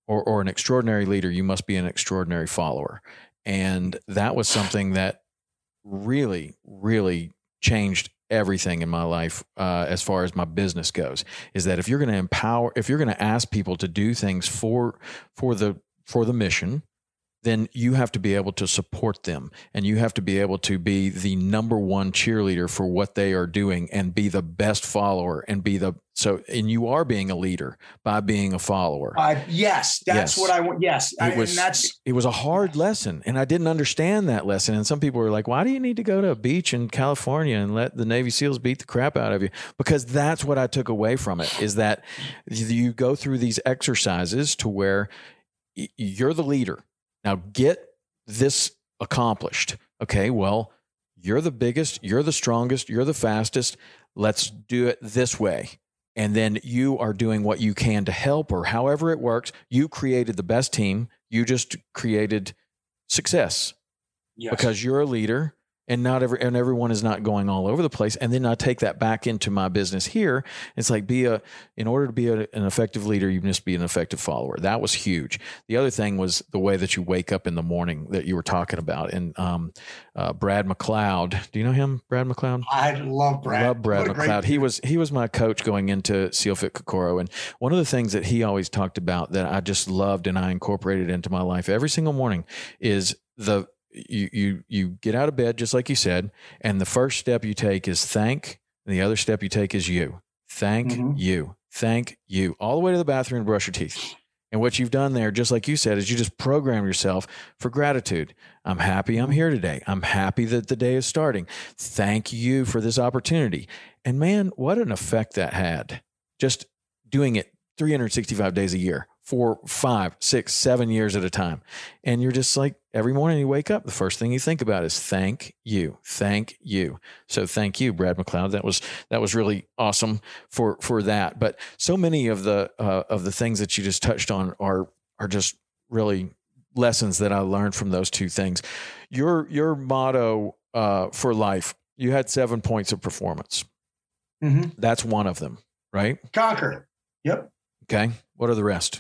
or, or an extraordinary leader, you must be an extraordinary follower. And that was something that really, really changed everything in my life uh, as far as my business goes, is that if you're going to empower, if you're going to ask people to do things for, for the, for the mission, then you have to be able to support them, and you have to be able to be the number one cheerleader for what they are doing and be the best follower and be the, so, and you are being a leader by being a follower. Uh, yes, that's yes. what I want. Yes. It was, and that's, it was a hard lesson, and I didn't understand that lesson. And some people were like, why do you need to go to a beach in California and let the Navy SEALs beat the crap out of you? Because that's what I took away from it, is that you go through these exercises to where you're the leader. Now get this accomplished. Okay, well, you're the biggest, you're the strongest, you're the fastest. Let's do it this way. And then you are doing what you can to help, or however it works. You created the best team. You just created success. Yes. Because you're a leader. And not every, and everyone is not going all over the place. And then I take that back into my business here. It's like, be a, in order to be a, an effective leader, you must be an effective follower. That was huge. The other thing was the way that you wake up in the morning that you were talking about. And um, uh, Brad McLeod, do you know him, Brad McLeod? I love Brad. I love Brad McLeod. He was, he was my coach going into SEALFIT Kokoro. And one of the things that he always talked about that I just loved and I incorporated into my life every single morning is the, You, you, you get out of bed, just like you said. And the first step you take is thank. And the other step you take is you. Thank mm-hmm. you. Thank you. All the way to the bathroom and brush your teeth. And what you've done there, just like you said, is you just program yourself for gratitude. I'm happy I'm here today. I'm happy that the day is starting. Thank you for this opportunity. And man, what an effect that had. Just doing it three hundred sixty-five days a year. For five, six, seven years at a time. And you're just like, every morning you wake up, the first thing you think about is thank you, thank you. So thank you, Brad McLeod. That was, that was really awesome for, for that. But so many of the, uh, of the things that you just touched on are, are just really lessons that I learned from those two things. Your, your motto uh, for life, you had seven points of performance. Mm-hmm. That's one of them, right? Conquer. Yep. Okay. What are the rest?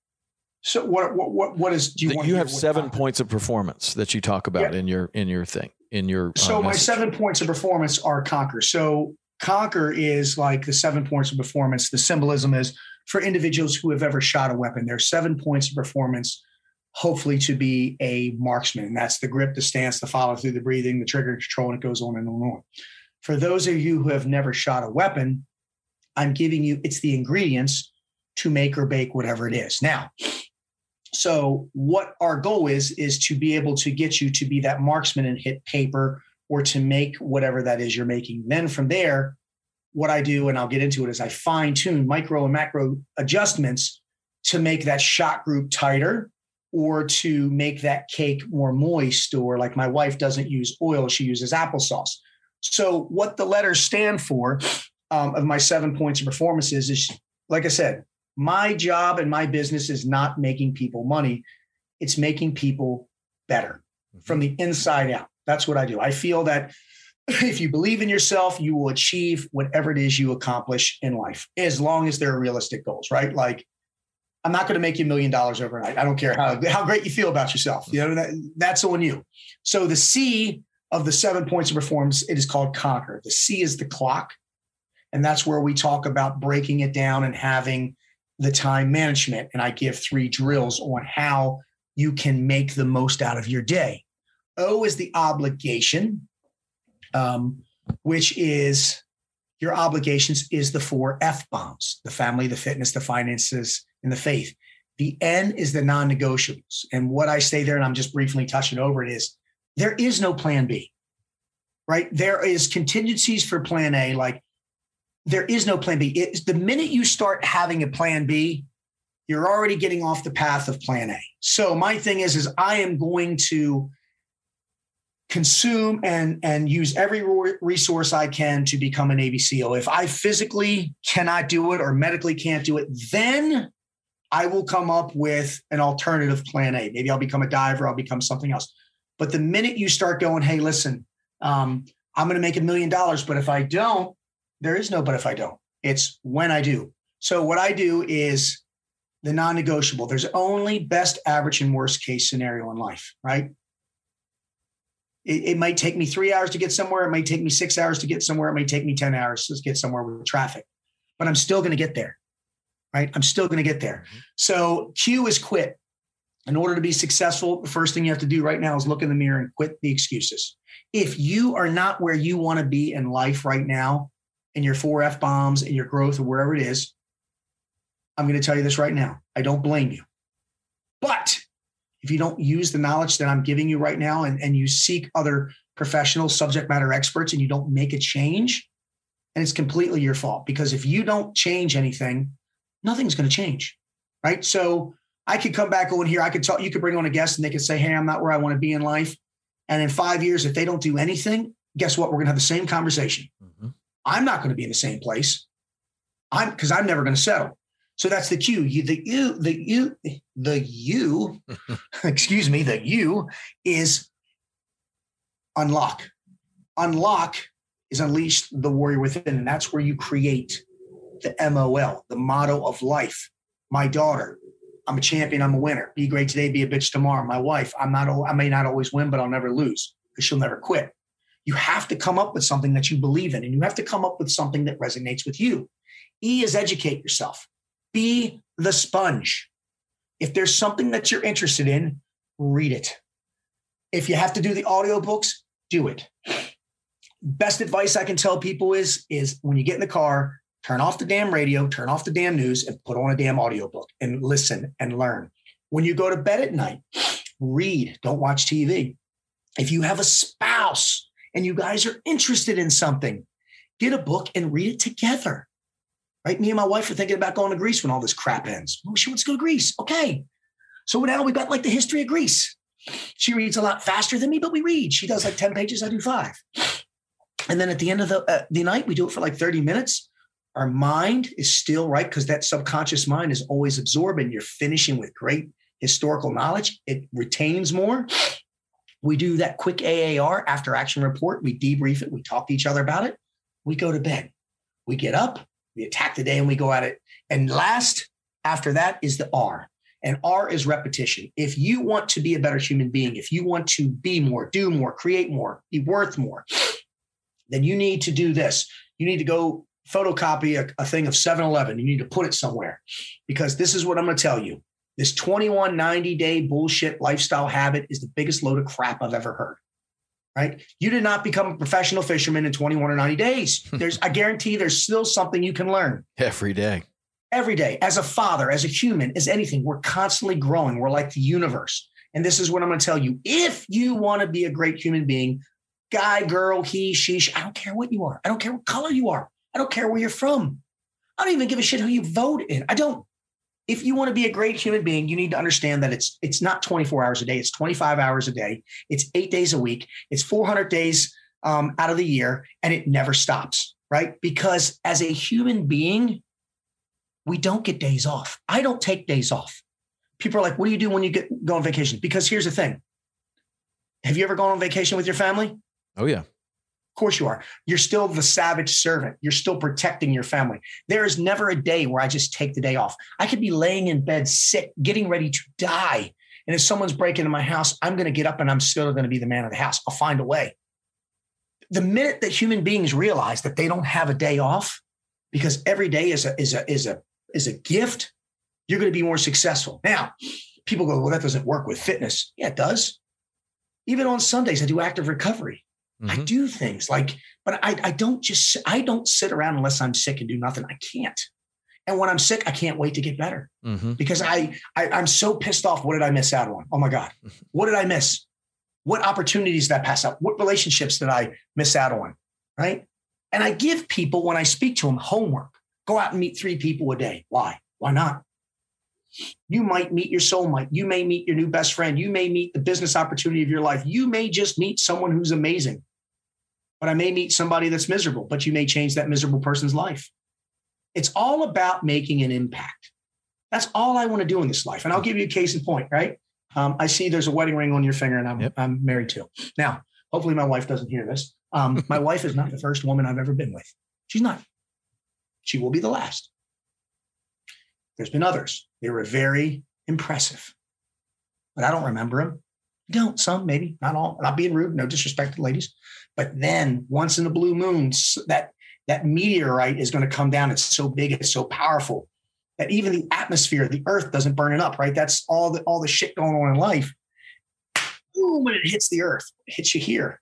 So what, what, what, what is, do you want you have seven points of performance that you talk about yeah. in your, in your thing, in your, so uh, my seven points of performance are conquer. So conquer is like the seven points of performance. The symbolism is for individuals who have ever shot a weapon. There's seven points of performance, hopefully to be a marksman. And that's the grip, the stance, the follow through, the breathing, the trigger control, and it goes on and on and on. For those of you who have never shot a weapon, I'm giving you, it's the ingredients to make or bake whatever it is. Now, so what our goal is, is to be able to get you to be that marksman and hit paper, or to make whatever that is you're making. Then from there, what I do, and I'll get into it, is I fine tune micro and macro adjustments to make that shot group tighter, or to make that cake more moist, or like my wife doesn't use oil, she uses applesauce. So what the letters stand for um, of my seven points of performance is, is, like I said, my job and my business is not making people money. It's making people better from the inside out. That's what I do. I feel that if you believe in yourself, you will achieve whatever it is you accomplish in life, as long as there are realistic goals, right? Like, I'm not going to make you a million dollars overnight. I don't care how, how great you feel about yourself. You know, that, that's on you. So the C of the seven points of performance, it is called conquer. The C is the clock. And that's where we talk about breaking it down and having the time management. And I give three drills on how you can make the most out of your day. O is the obligation, um, which is your obligations is the four F bombs: the family, the fitness, the finances, and the faith. The N is the non-negotiables. And what I say there, and I'm just briefly touching over it, is there is no plan B, right? There is contingencies for plan A, like, there is no plan B. It's the minute you start having a plan B, you're already getting off the path of plan A. So my thing is, is I am going to consume and, and use every resource I can to become a Navy SEAL. If I physically cannot do it or medically can't do it, then I will come up with an alternative plan A. Maybe I'll become a diver. I'll become something else. But the minute you start going, hey, listen, um, I'm going to make a million dollars, but if I don't, there is no but if I don't. It's when I do. So what I do is the non-negotiable. There's only best, average, and worst case scenario in life, right? It, it might take me three hours to get somewhere. It might take me six hours to get somewhere. It may take me ten hours to get somewhere with traffic, but I'm still going to get there, right? I'm still going to get there. Mm-hmm. So Q is quit. In order to be successful, the first thing you have to do right now is look in the mirror and quit the excuses. If you are not where you want to be in life right now, in your four F bombs, in your growth, or wherever it is, I'm going to tell you this right now. I don't blame you. But if you don't use the knowledge that I'm giving you right now and, and you seek other professional subject matter experts and you don't make a change, and it's completely your fault. Because if you don't change anything, nothing's going to change, right? So I could come back on here. I could talk, you could bring on a guest and they could say, hey, I'm not where I want to be in life. And in five years, if they don't do anything, guess what? We're going to have the same conversation. Mm-hmm. I'm not going to be in the same place. I'm because I'm never going to settle. So that's the Q. You, the you, the you, the you, excuse me, the you is unlock. Unlock is unleash the warrior within. And that's where you create the M O L, the motto of life. My daughter, I'm a champion. I'm a winner. Be great today. Be a bitch tomorrow. My wife, I'm not. I may not always win, but I'll never lose because she'll never quit. You have to come up with something that you believe in, and you have to come up with something that resonates with you. E is educate yourself. Be the sponge. If there's something that you're interested in, read it. If you have to do the audiobooks, do it. Best advice I can tell people is, is when you get in the car, turn off the damn radio, turn off the damn news, and put on a damn audiobook and listen and learn. When you go to bed at night, read, don't watch T V. If you have a spouse and you guys are interested in something, get a book and read it together, right? Me and my wife are thinking about going to Greece when all this crap ends. Oh, she wants to go to Greece. Okay. So now we've got like the history of Greece. She reads a lot faster than me, but we read. She does like ten pages. I do five. And then at the end of the, uh, the night, we do it for like thirty minutes. Our mind is still right because that subconscious mind is always absorbing. You're finishing with great historical knowledge. It retains more. We do that quick A A R, after action report. We debrief it. We talk to each other about it. We go to bed. We get up, we attack the day, and we go at it. And last, after that, is the R. And R is repetition. If you want to be a better human being, if you want to be more, do more, create more, be worth more, then you need to do this. You need to go photocopy a, a thing of seven eleven. You need to put it somewhere, because this is what I'm going to tell you. This twenty-one ninety day bullshit lifestyle habit is the biggest load of crap I've ever heard, right? You did not become a professional fisherman in twenty-one or ninety days. There's, I guarantee there's still something you can learn. Every day. Every day. As a father, as a human, as anything, we're constantly growing. We're like the universe. And this is what I'm going to tell you. If you want to be a great human being, guy, girl, he, she, I don't care what you are. I don't care what color you are. I don't care where you're from. I don't even give a shit who you vote in. I don't. If you want to be a great human being, you need to understand that it's it's not twenty-four hours a day. It's twenty-five hours a day. It's eight days a week. It's four hundred days um, out of the year, and it never stops, right? Because as a human being, we don't get days off. I don't take days off. People are like, what do you do when you get go on vacation? Because here's the thing. Have you ever gone on vacation with your family? Oh, yeah. Of course you are. You're still the savage servant. You're still protecting your family. There is never a day where I just take the day off. I could be laying in bed sick, getting ready to die. And if someone's breaking into my house, I'm going to get up and I'm still going to be the man of the house. I'll find a way. The minute that human beings realize that they don't have a day off, because every day is a, is a, is a, is a gift, you're going to be more successful. Now, people go, well, that doesn't work with fitness. Yeah, it does. Even on Sundays, I do active recovery. Mm-hmm. I do things like, but I, I don't just, I don't sit around unless I'm sick and do nothing. I can't. And when I'm sick, I can't wait to get better mm-hmm. because I, I, I'm so pissed off. What did I miss out on? Oh my God. What did I miss? What opportunities did I pass up? What relationships did I miss out on? Right. And I give people, when I speak to them, homework. Go out and meet three people a day. Why? Why not? You might meet your soulmate. You may meet your new best friend. You may meet the business opportunity of your life. You may just meet someone who's amazing. But I may meet somebody that's miserable, but you may change that miserable person's life. It's all about making an impact. That's all I want to do in this life. And I'll give you a case in point, right? Um, I see there's a wedding ring on your finger, and I'm, yep. I'm married to. Now, hopefully my wife doesn't hear this. Um, my wife is not the first woman I've ever been with. She's not. She will be the last. There's been others. They were very impressive, but I don't remember them. You don't, some, maybe, not all. Not being rude, no disrespect to ladies. But then once in the blue moon, that, that meteorite is going to come down. It's so big, it's so powerful that even the atmosphere, the earth doesn't burn it up, right? That's all the, all the shit going on in life. Boom, when it hits the earth, it hits you here.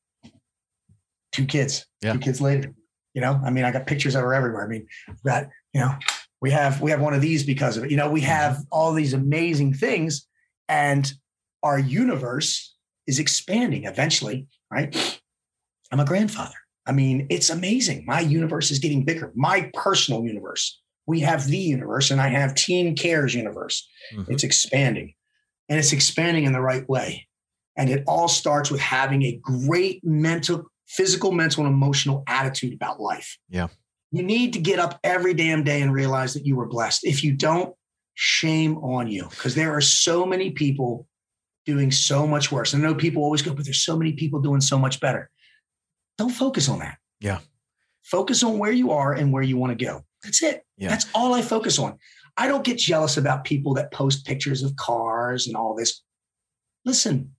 Two kids, yeah. two kids later, you know, I mean, I got pictures of her everywhere. I mean, we've got, you know, we have, we have one of these because of it. You know, we have all these amazing things, and our universe is expanding eventually, right? I'm a grandfather. I mean, it's amazing. My universe is getting bigger. My personal universe. We have the universe, and I have Teen Cares universe. Mm-hmm. It's expanding, and it's expanding in the right way. And it all starts with having a great mental, physical, mental, and emotional attitude about life. Yeah. You need to get up every damn day and realize that you were blessed. If you don't, shame on you, because there are so many people doing so much worse. I know people always go, but there's so many people doing so much better. Don't focus on that. Yeah. Focus on where you are and where you want to go. That's it. Yeah. That's all I focus on. I don't get jealous about people that post pictures of cars and all this. Listen,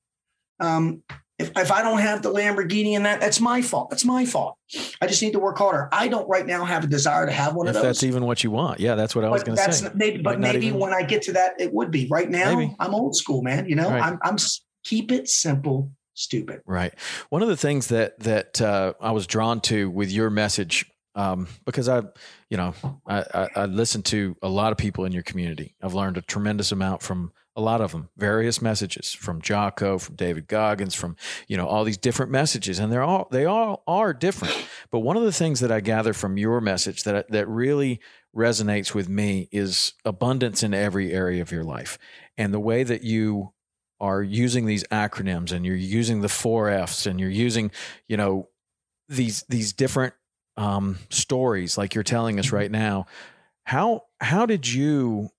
um, if, if I don't have the Lamborghini and that, that's my fault. That's my fault. I just need to work harder. I don't right now have a desire to have one if of those. That's even what you want. Yeah, that's what I was going to say. Maybe, but maybe even, when I get to that, it would be. Right now, maybe. I'm old school, man. You know, right. I'm, I'm keep it simple, stupid. Right. One of the things that that uh, I was drawn to with your message, um, because I, you know, I, I, I listen to a lot of people in your community. I've learned a tremendous amount from a lot of them, various messages from Jocko, from David Goggins, from, you know, all these different messages, and they're all, they all are different. But one of the things that I gather from your message that, that really resonates with me is abundance in every area of your life. And the way that you are using these acronyms, and you're using the four F's, and you're using, you know, these, these different um, stories like you're telling us right now. How, how did you,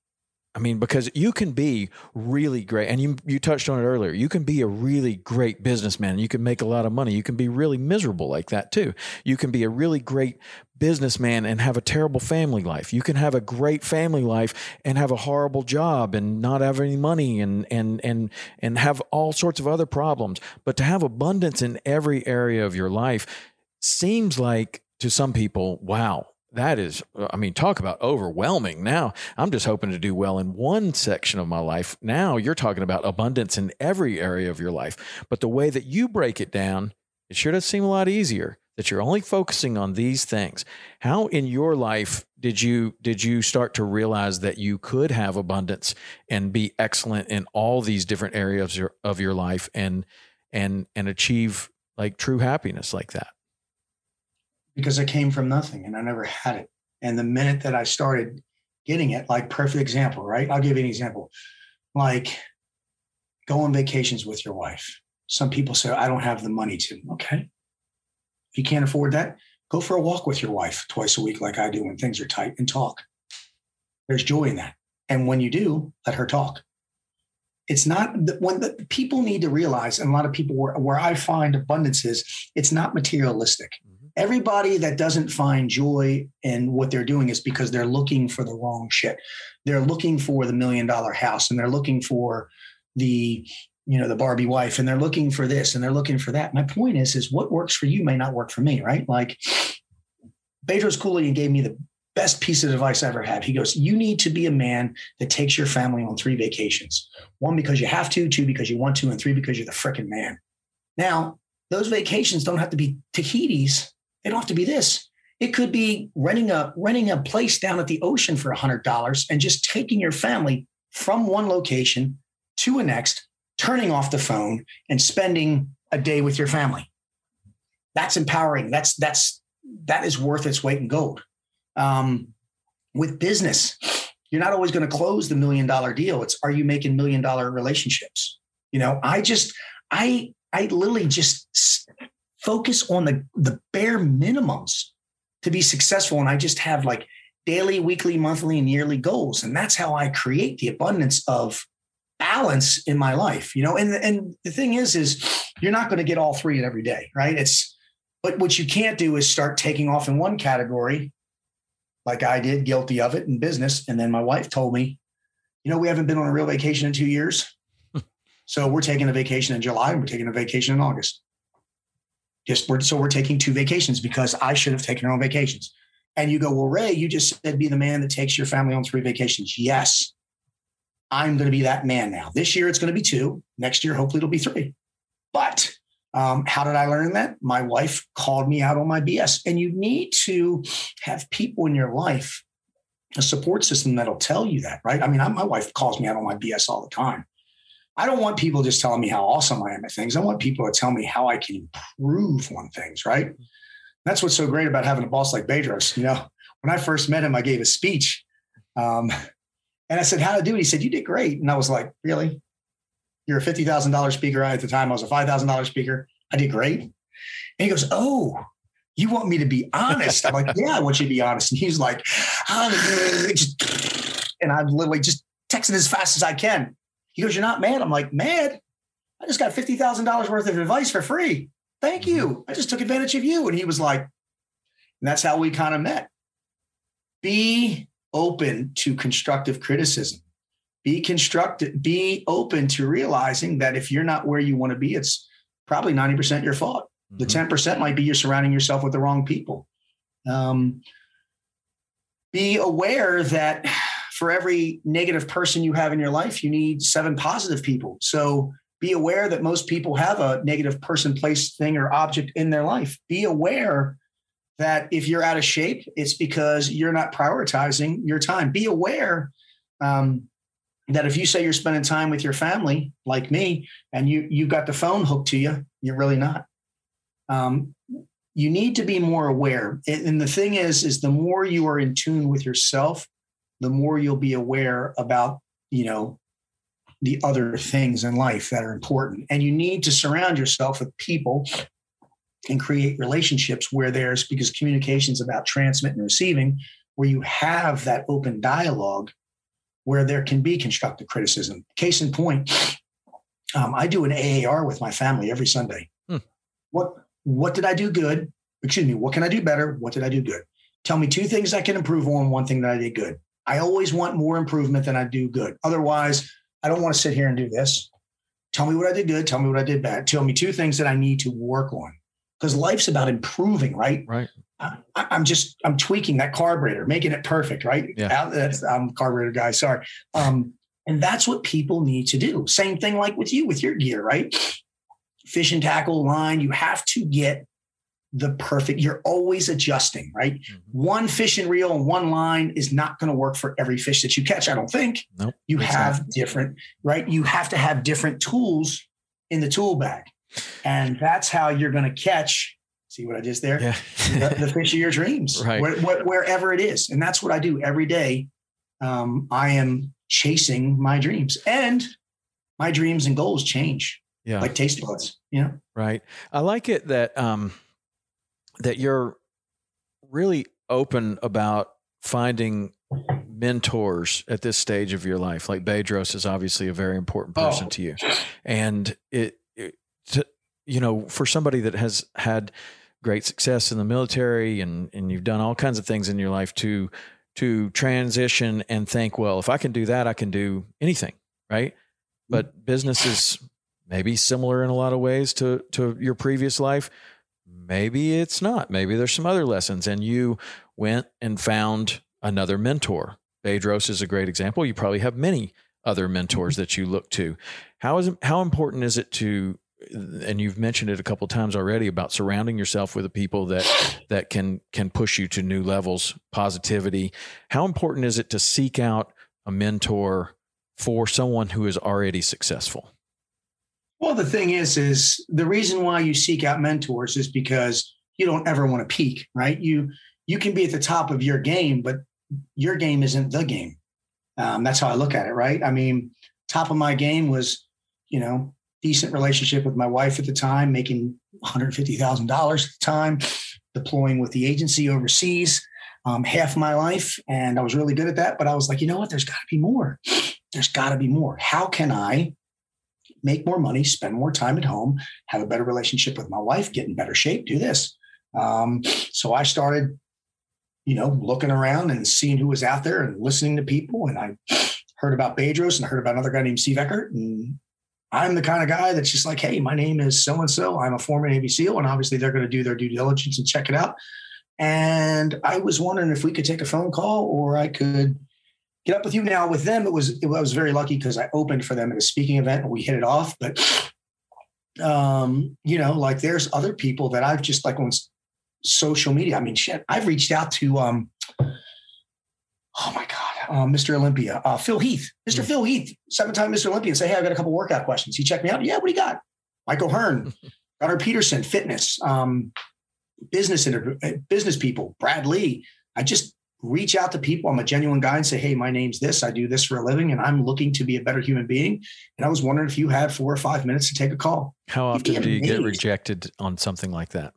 I mean, because you can be really great, and you you touched on it earlier, you can be a really great businessman. You can make a lot of money. You can be really miserable like that too. You can be a really great businessman and have a terrible family life. You can have a great family life and have a horrible job and not have any money and and and and have all sorts of other problems. But to have abundance in every area of your life seems like, to some people, wow. That is, I mean, talk about overwhelming. Now I'm just hoping to do well in one section of my life. Now you're talking about abundance in every area of your life. But the way that you break it down, it sure does seem a lot easier, that you're only focusing on these things. How in your life did you, did you start to realize that you could have abundance and be excellent in all these different areas of your, of your life and, and, and achieve like true happiness like that? Because I came from nothing and I never had it. And the minute that I started getting it, like perfect example, right? I'll give you an example. Like go on vacations with your wife. Some people say, I don't have the money to. Okay. If you can't afford that, go for a walk with your wife twice a week like I do when things are tight, and talk. There's joy in that. And when you do, let her talk. It's not when the people need to realize, and a lot of people where, where I find abundance is, it's not materialistic. Mm-hmm. Everybody that doesn't find joy in what they're doing is because they're looking for the wrong shit. They're looking for the million dollar house, and they're looking for the, you know, the Barbie wife, and they're looking for this and they're looking for that. My point is, is what works for you may not work for me, right? Like Bedros Keuilian gave me the best piece of advice I ever had. He goes, you need to be a man that takes your family on three vacations. One, because you have to, two, because you want to, and three, because you're the frickin' man. Now, those vacations don't have to be Tahiti's. They don't have to be this. It could be renting a renting a place down at the ocean for one hundred dollars and just taking your family from one location to a next, turning off the phone and spending a day with your family. That's empowering. That's that's that is worth its weight in gold. Um, with business, you're not always going to close the million dollar deal. It's, are you making million dollar relationships? You know, I just I I literally just focus on the, the bare minimums to be successful. And I just have like daily, weekly, monthly, and yearly goals. And that's how I create the abundance of balance in my life, you know? And, and the thing is, is you're not going to get all three in every day, right? It's, but what you can't do is start taking off in one category like I did, guilty of it in business. And then my wife told me, you know, we haven't been on a real vacation in two years. So we're taking a vacation in July and we're taking a vacation in August. Just we're, so we're taking two vacations because I should have taken our own vacations. And you go, well, Ray, you just said be the man that takes your family on three vacations. Yes, I'm going to be that man now. This year it's going to be two. Next year, hopefully it'll be three. But um, how did I learn that? My wife called me out on my B S. And you need to have people in your life, a support system that'll tell you that, right? I mean, I, my wife calls me out on my B S all the time. I don't want people just telling me how awesome I am at things. I want people to tell me how I can improve on things, right? That's what's so great about having a boss like Bedros. You know, when I first met him, I gave a speech. Um, and I said, how to do it? He said, you did great. And I was like, really? You're a fifty thousand dollars speaker. At the time, I was a five thousand dollars speaker. I did great. And he goes, oh, you want me to be honest? I'm like, yeah, I want you to be honest. And he's like, oh, and I'm literally just texting as fast as I can. He goes, you're not mad? I'm like, mad? I just got fifty thousand dollars worth of advice for free. Thank you. I just took advantage of you. And he was like, and that's how we kind of met. Be open to constructive criticism. Be constructive, be open to realizing that if you're not where you want to be, it's probably ninety percent your fault. Mm-hmm. The ten percent might be you're surrounding yourself with the wrong people. Um, be aware that for every negative person you have in your life, you need seven positive people. So be aware that most people have a negative person, place, thing, or object in their life. Be aware that if you're out of shape, it's because you're not prioritizing your time. Be aware um, that if you say you're spending time with your family, like me, and you you got the phone hooked to you, you're really not. Um, you need to be more aware. And the thing is, is the more you are in tune with yourself, the more you'll be aware about, you know, the other things in life that are important. And you need to surround yourself with people and create relationships where there's, because communication is about transmit and receiving, where you have that open dialogue where there can be constructive criticism. Case in point, um, I do an A A R with my family every Sunday. Hmm. What, what did I do good? Excuse me. What can I do better? What did I do good? Tell me two things I can improve on, one thing that I did good. I always want more improvement than I do good. Otherwise, I don't want to sit here and do this. Tell me what I did good. Tell me what I did bad. Tell me two things that I need to work on, because life's about improving, right? Right. I, I'm just, I'm tweaking that carburetor, making it perfect, right? Yeah. That's, I'm a carburetor guy. Sorry. Um, and that's what people need to do. Same thing like with you, with your gear, right? Fish and tackle line. You have to get the perfect, you're always adjusting, right? Mm-hmm. One fishing reel and one line is not going to work for every fish that you catch. I don't think. Nope, you have not. different, right? You have to have different tools in the tool bag. And that's how you're going to catch, see what I did there? Yeah. the, the fish of your dreams, right. where, where, wherever it is. And that's what I do every day. Um, I am chasing my dreams, and my dreams and goals change. Yeah. Like taste buds, you know? Right. I like it that, um, that you're really open about finding mentors at this stage of your life. Like Bedros is obviously a very important person oh. to you. And it, it to, you know, for somebody that has had great success in the military and, and you've done all kinds of things in your life to, to transition and think, well, if I can do that, I can do anything. Right. But business is maybe similar in a lot of ways to, to your previous life. Maybe it's not. Maybe there's some other lessons, and you went and found another mentor. Bedros is a great example. You probably have many other mentors that you look to. How is it, how important is it to, and you've mentioned it a couple of times already, about surrounding yourself with the people that that can can push you to new levels, positivity. How important is it to seek out a mentor for someone who is already successful? Well, the thing is, is the reason why you seek out mentors is because you don't ever want to peak, right? You you can be at the top of your game, but your game isn't the game. Um, that's how I look at it, right? I mean, top of my game was, you know, decent relationship with my wife at the time, making one hundred fifty thousand dollars at the time, deploying with the agency overseas um, half my life. And I was really good at that. But I was like, you know what? There's got to be more. There's got to be more. How can I make more money, spend more time at home, have a better relationship with my wife, get in better shape, do this? Um, so I started you know, looking around and seeing who was out there and listening to people. And I heard about Bedros and I heard about another guy named Steve Eckert. And I'm the kind of guy that's just like, hey, my name is so-and-so. I'm a former Navy SEAL. And obviously they're going to do their due diligence and check it out. And I was wondering if we could take a phone call or I could get up with you. Now with them, it was, it, I was very lucky because I opened for them at a speaking event and we hit it off. But, um, you know, like there's other people that I've just like on social media. I mean, shit, I've reached out to, um, oh my God, uh, Mister Olympia, uh, Phil Heath, Mister Mm-hmm. Phil Heath, seven-time Mister Olympia, and say, hey, I've got a couple workout questions. He checked me out. Yeah, what do you got? Michael Hearn, Gunnar Peterson, fitness, um, business, inter- business people, Brad Lee. I just reach out to people. I'm a genuine guy and say, hey, my name's this. I do this for a living and I'm looking to be a better human being. And I was wondering if you had four or five minutes to take a call. How often do you get rejected on something like that?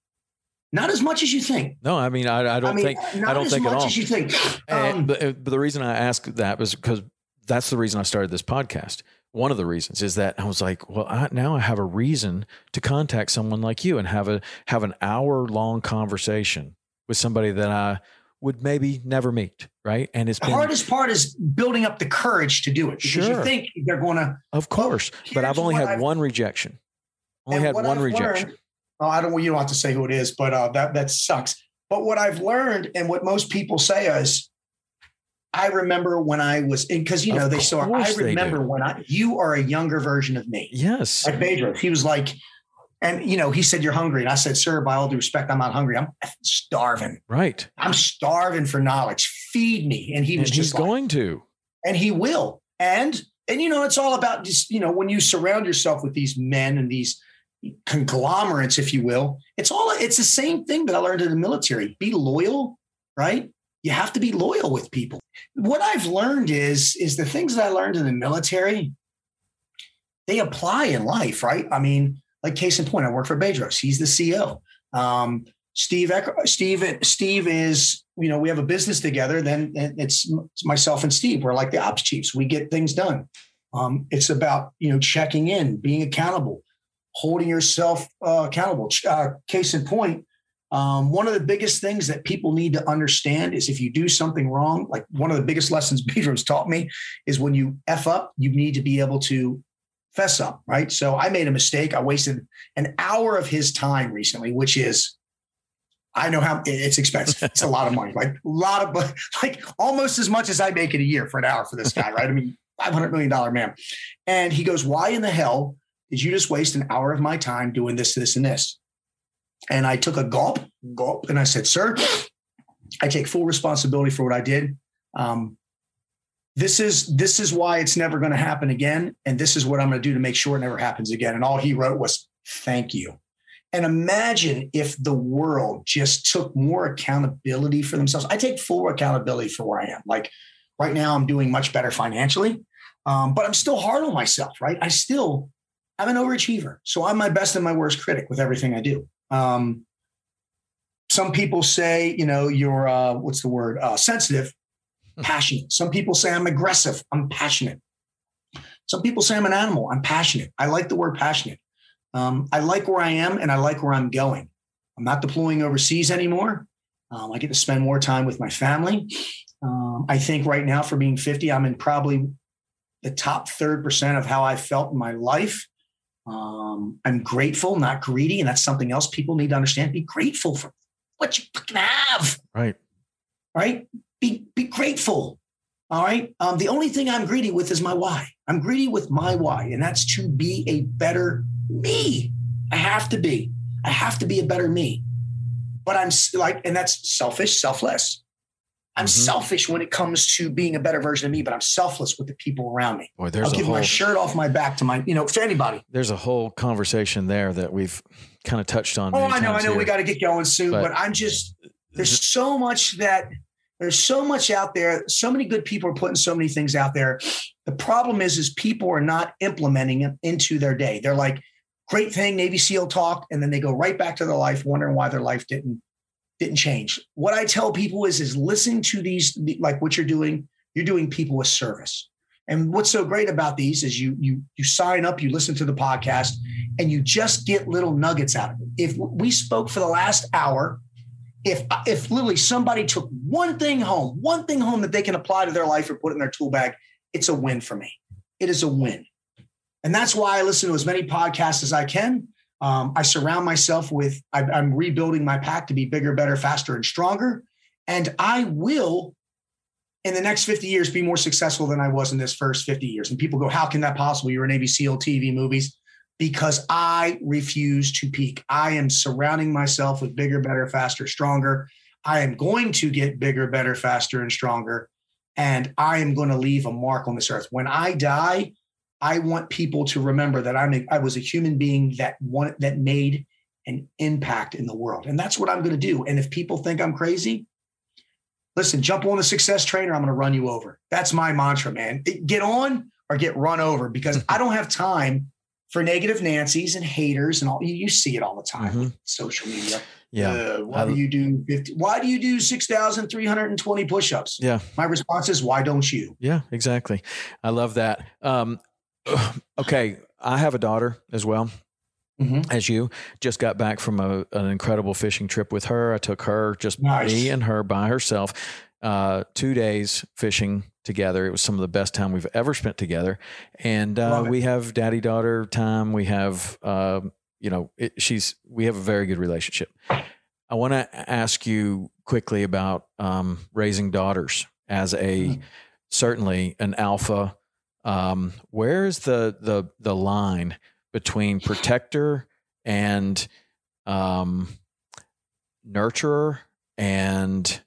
Not as much as you think. No, I mean, I, I don't I mean, think, I don't think at all. Not as much as you think. Um, and, but, but the reason I asked that was because that's the reason I started this podcast. One of the reasons is that I was like, well, I, now I have a reason to contact someone like you and have a, have an hour long conversation with somebody that I would maybe never meet. Right. And it's the been, hardest part is building up the courage to do it because sure. you think they're going to, of course, well, but I've only had I've, one rejection. Only had one I've rejection. Learned, Oh, I don't. You don't have to say who it is, but uh, that that sucks. But what I've learned, and what most people say is, I remember when I was in, because you know of they saw. I remember when I. You are a younger version of me. Yes. Like Bedros, he was like, and you know, he said, "You're hungry," and I said, "Sir, by all due respect, I'm not hungry. I'm starving. Right. I'm starving for knowledge. Feed me." And he was and just he's like, going to, and he will. And and you know, it's all about just you know when you surround yourself with these men and these conglomerates, if you will, it's all, it's the same thing that I learned in the military. Be loyal, right? You have to be loyal with people. What I've learned is, is the things that I learned in the military, they apply in life, right? I mean, like case in point, I work for Bedros. He's the C E O. Um, Steve, Steve, Steve is, you know, we have a business together. Then it's myself and Steve. We're like the ops chiefs. We get things done. Um, it's about, you know, checking in, being accountable, holding yourself uh, accountable. Uh, case in point, um, one of the biggest things that people need to understand is if you do something wrong, like one of the biggest lessons Bedros taught me is when you F up, you need to be able to fess up, right? So I made a mistake. I wasted an hour of his time recently, which is, I know how it's expensive. It's a lot of money, like a lot of, like almost as much as I make in a year for an hour for this guy, right? I mean, five hundred million dollars man. And he goes, why in the hell did you just waste an hour of my time doing this, this, and this? And I took a gulp, gulp, and I said, sir, I take full responsibility for what I did. Um, this is this is why it's never going to happen again. And this is what I'm going to do to make sure it never happens again. And all he wrote was, thank you. And imagine if the world just took more accountability for themselves. I take full accountability for where I am. Like right now, I'm doing much better financially, um, but I'm still hard on myself, right? I still... I'm an overachiever. So I'm my best and my worst critic with everything I do. Um, some people say, you know, you're, uh, what's the word? Uh, sensitive, passionate. Some people say I'm aggressive. I'm passionate. Some people say I'm an animal. I'm passionate. I like the word passionate. Um, I like where I am and I like where I'm going. I'm not deploying overseas anymore. Um, I get to spend more time with my family. Um, I think right now for being fifty, I'm in probably the top third percent of how I felt in my life. Um, I'm grateful, not greedy. And that's something else people need to understand. Be grateful for what you fucking have. Right. Right. Be, be grateful. All right. Um, the only thing I'm greedy with is my why. I'm greedy with my why. And that's to be a better me. I have to be, I have to be a better me, but I'm like, and that's selfish, selfless. I'm mm-hmm. selfish when it comes to being a better version of me, but I'm selfless with the people around me. Boy, there's I'll give whole, my shirt off my back to my, you know, to anybody. There's a whole conversation there that we've kind of touched on. Oh, I know, I know. Here. We got to get going soon, but, but I'm just, there's so much that there's so much out there. So many good people are putting so many things out there. The problem is, is people are not implementing it into their day. They're like, great thing, Navy SEAL talk. And then they go right back to their life, wondering why their life didn't didn't change. What I tell people is, is listen to these, like what you're doing, you're doing people a service. And what's so great about these is you, you, you sign up, you listen to the podcast and you just get little nuggets out of it. If we spoke for the last hour If, if literally somebody took one thing home, one thing home that they can apply to their life or put in their tool bag, it's a win for me. It is a win. And that's why I listen to as many podcasts as I can. Um, I surround myself with, I, I'm rebuilding my pack to be bigger, better, faster, and stronger. And I will, in the next fifty years, be more successful than I was in this first fifty years. And people go, how can that possible? You're in Navy SEAL T V movies. Because I refuse to peak. I am surrounding myself with bigger, better, faster, stronger. I am going to get bigger, better, faster, and stronger. And I am going to leave a mark on this earth. When I die, I want people to remember that I'm a, I was a human being that wanted, that made an impact in the world. And that's what I'm going to do. And if people think I'm crazy, listen, jump on the success train or I'm going to run you over. That's my mantra, man. Get on or get run over, because I don't have time for negative Nancy's and haters and all. You, you see it all the time mm-hmm. with social media. Yeah. Uh, why I, do you do fifty? Why do you do six thousand three hundred twenty push-ups? Yeah. My response is, why don't you? Yeah, exactly. I love that. Um, okay. I have a daughter as well. Mm-hmm. As you just got back from a, an incredible fishing trip with her. I took her, just nice. me and her by herself, uh, two days fishing together. It was some of the best time we've ever spent together. And, uh, we have daddy daughter time. We have, uh, you know, it, she's, we have a very good relationship. I want to ask you quickly about, um, raising daughters as a, mm-hmm. certainly an alpha. Um, where's the, the, the line between protector and, um, nurturer and,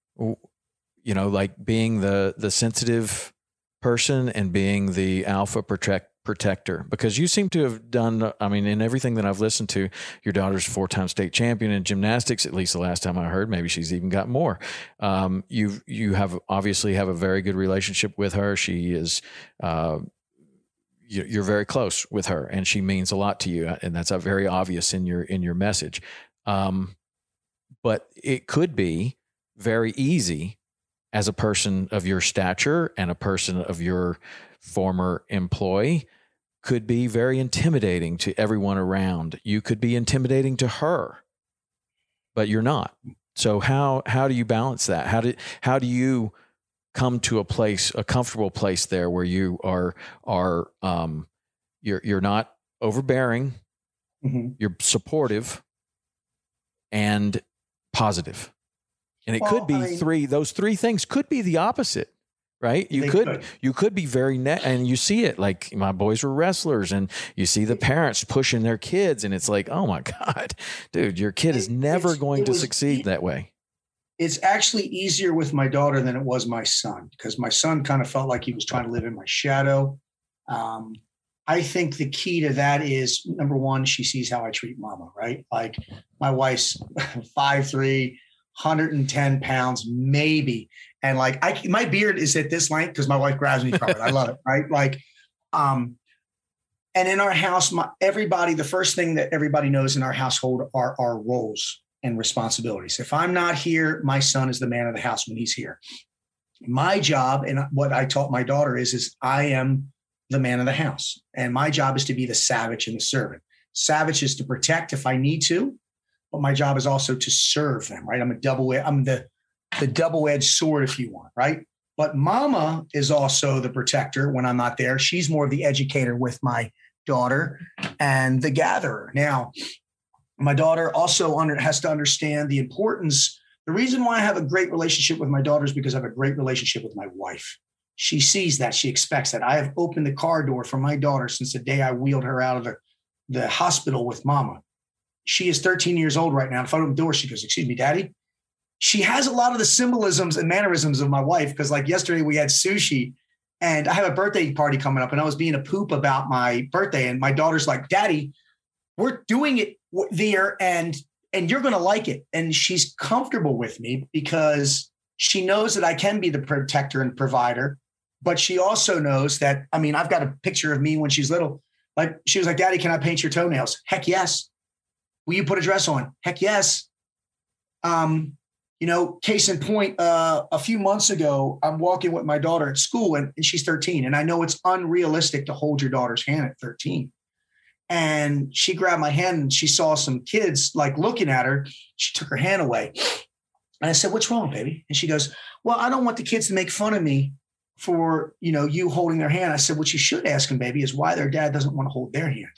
you know, like being the, the sensitive person and being the alpha protect, protector? Because you seem to have done, I mean, in everything that I've listened to, your daughter's a four-time state champion in gymnastics, at least the last time I heard. Maybe she's even got more. Um, you you have obviously have a very good relationship with her. She is, uh, you, you're very close with her, and she means a lot to you, and that's very obvious in your in your message. Um, but it could be very easy as a person of your stature and a person of your former employee, could be very intimidating to everyone around. You could be intimidating to her, but you're not. So how how do you balance that? How do how do you come to a place, a comfortable place there where you are are um you're you're not overbearing, mm-hmm. you're supportive and positive. And it well, could be I mean, three, those three things could be the opposite, right? You could, could, you could be very net, and you see it, like my boys were wrestlers, and you see the parents pushing their kids, and it's like, oh my God, dude, your kid is never going to was, succeed that way. It's actually easier with my daughter than it was my son, because my son kind of felt like he was trying to live in my shadow. Um, I think the key to that is, number one, she sees how I treat mama, right? Like my wife's five three, one hundred ten pounds, maybe. And like, I, my beard is at this length because my wife grabs me from it. I love it. Right. Like, um, and in our house, my, everybody, the first thing that everybody knows in our household are our roles and responsibilities. If I'm not here, my son is the man of the house when he's here. My job, and what I taught my daughter is, is I am the man of the house. And my job is to be the savage and the servant. Savage is to protect if I need to, but my job is also to serve them, right? I'm a double, I'm the, the double-edged sword, if you want, right? But mama is also the protector when I'm not there. She's more of the educator with my daughter and the gatherer. Now, my daughter also under, has to understand the importance. The reason why I have a great relationship with my daughter is because I have a great relationship with my wife. She sees that. She expects that. I have opened the car door for my daughter since the day I wheeled her out of the, the hospital with mama. She is thirteen years old right now. In front of the door, she goes, excuse me, daddy. She has a lot of the symbolisms and mannerisms of my wife. Because like yesterday we had sushi and I have a birthday party coming up and I was being a poop about my birthday. And my daughter's like, daddy, we're doing it there and, and you're going to like it. And she's comfortable with me because she knows that I can be the protector and provider, but she also knows that, I mean, I've got a picture of me when she's little. Like she was like, daddy, can I paint your toenails? Heck yes. Will you put a dress on? Heck yes. Um, you know, case in point, uh, a few months ago, I'm walking with my daughter at school and, and she's thirteen. And I know it's unrealistic to hold your daughter's hand at thirteen. And she grabbed my hand and she saw some kids like looking at her. She took her hand away. And I said, what's wrong, baby? And she goes, well, I don't want the kids to make fun of me for, you know, you holding their hand. I said, what you should ask them, baby, is why their dad doesn't want to hold their hand.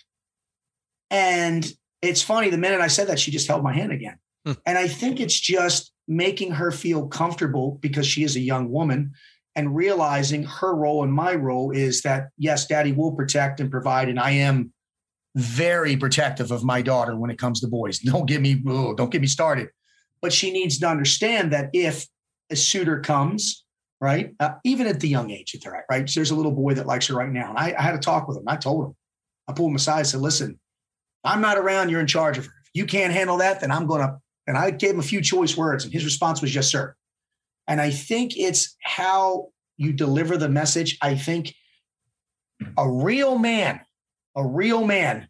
And it's funny, the minute I said that, she just held my hand again. Hmm. And I think it's just making her feel comfortable because she is a young woman and realizing her role and my role is that, yes, daddy will protect and provide. And I am very protective of my daughter when it comes to boys. Don't get me, oh, don't get me started. But she needs to understand that if a suitor comes, right, uh, even at the young age that they're at, right, so there's a little boy that likes her right now. And I, I had a talk with him. I told him, I pulled him aside and said, listen, I'm not around. You're in charge of her. If you can't handle that, then I'm going to, and I gave him a few choice words and his response was, yes, sir. And I think it's how you deliver the message. I think a real man, a real man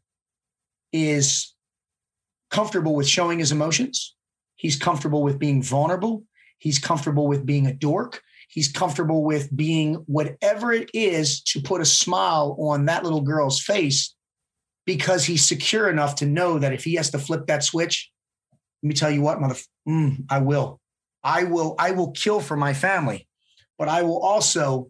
is comfortable with showing his emotions. He's comfortable with being vulnerable. He's comfortable with being a dork. He's comfortable with being whatever it is to put a smile on that little girl's face because he's secure enough to know that if he has to flip that switch, let me tell you what, mother, mm, I will. I will, I will kill for my family, but I will also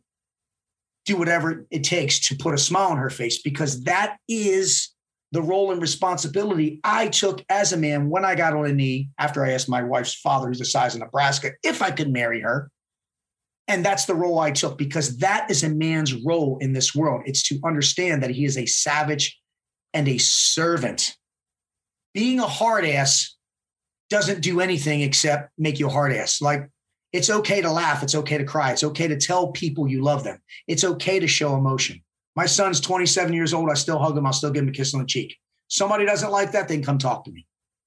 do whatever it takes to put a smile on her face because that is the role and responsibility I took as a man when I got on a knee after I asked my wife's father, who's the size of Nebraska, if I could marry her. And that's the role I took because that is a man's role in this world. It's to understand that he is a savage and a servant. Being a hard ass doesn't do anything except make you a hard ass. Like, it's okay to laugh. It's okay to cry. It's okay to tell people you love them. It's okay to show emotion. My son's twenty-seven years old. I still hug him. I'll still give him a kiss on the cheek. Somebody doesn't like that, they can come talk to me.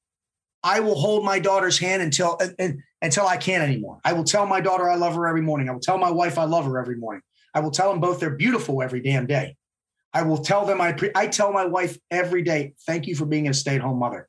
I will hold my daughter's hand until, until I can't anymore. I will tell my daughter I love her every morning. I will tell my wife I love her every morning. I will tell them both they're beautiful every damn day. I will tell them, I, pre- I tell my wife every day, thank you for being a stay-at-home mother.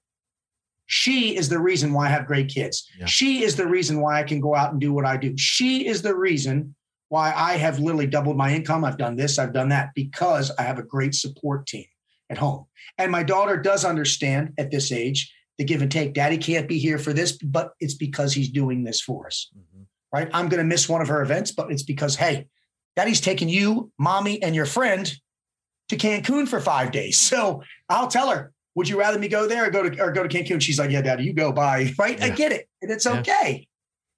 She is the reason why I have great kids. Yeah. She is the reason why I can go out and do what I do. She is the reason why I have literally doubled my income. I've done this, I've done that, because I have a great support team at home. And my daughter does understand at this age the give and take. Daddy can't be here for this, but it's because he's doing this for us, mm-hmm. right? I'm going to miss one of her events, but it's because, hey, daddy's taking you, mommy, and your friend to Cancun for five days. So I'll tell her, would you rather me go there or go to or go to Cancun? She's like, yeah, daddy, you go, bye. Right? Yeah. I get it. And it's okay. Yeah.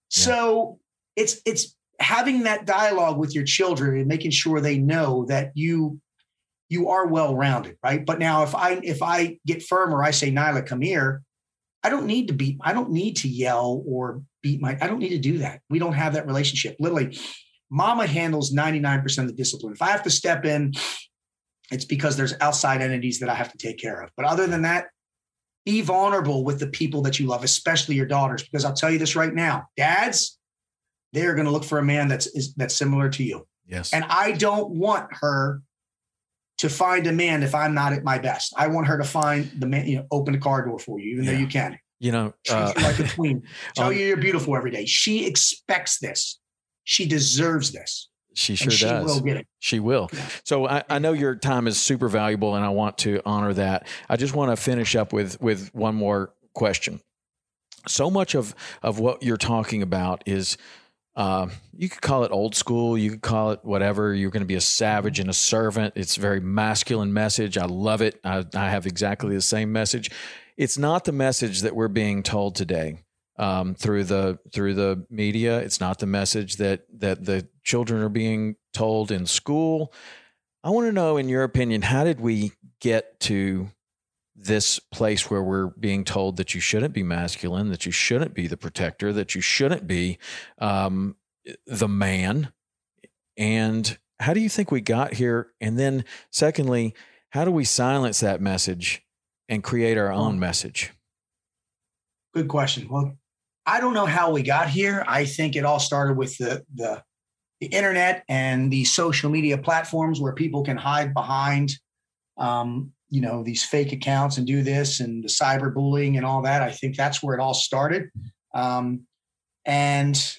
So it's it's having that dialogue with your children and making sure they know that you you are well-rounded, right? But now if I if I get firm or I say, Nyla, come here, I don't need to beat, I don't need to yell or beat my, I don't need to do that. We don't have that relationship. Literally, mama handles ninety-nine percent of the discipline. If I have to step in, it's because there's outside entities that I have to take care of. But other than that, be vulnerable with the people that you love, especially your daughters, because I'll tell you this right now, dads, they're going to look for a man that's is, that's similar to you. Yes. And I don't want her to find a man if I'm not at my best. I want her to find the man, you know, open the car door for you, even yeah. though you can. You know, uh, treat you like a queen. Tell um, you you're beautiful every day. She expects this. She deserves this. She sure she does. Will get it. She will. Yeah. So I, I know your time is super valuable, and I want to honor that. I just want to finish up with with one more question. So much of of what you're talking about is, uh, you could call it old school. You could call it whatever. You're going to be a savage and a servant. It's a very masculine message. I love it. I, I have exactly the same message. It's not the message that we're being told today. Um, through the through the media. It's not the message that that the children are being told in school. I want to know, in your opinion, how did we get to this place where we're being told that you shouldn't be masculine, that you shouldn't be the protector, that you shouldn't be um, the man? And how do you think we got here? And then secondly, how do we silence that message and create our own message? Good question. Well, I don't know how we got here. I think it all started with the, the the internet and the social media platforms where people can hide behind, um, you know, these fake accounts and do this, and the cyberbullying and all that. I think that's where it all started. Um, and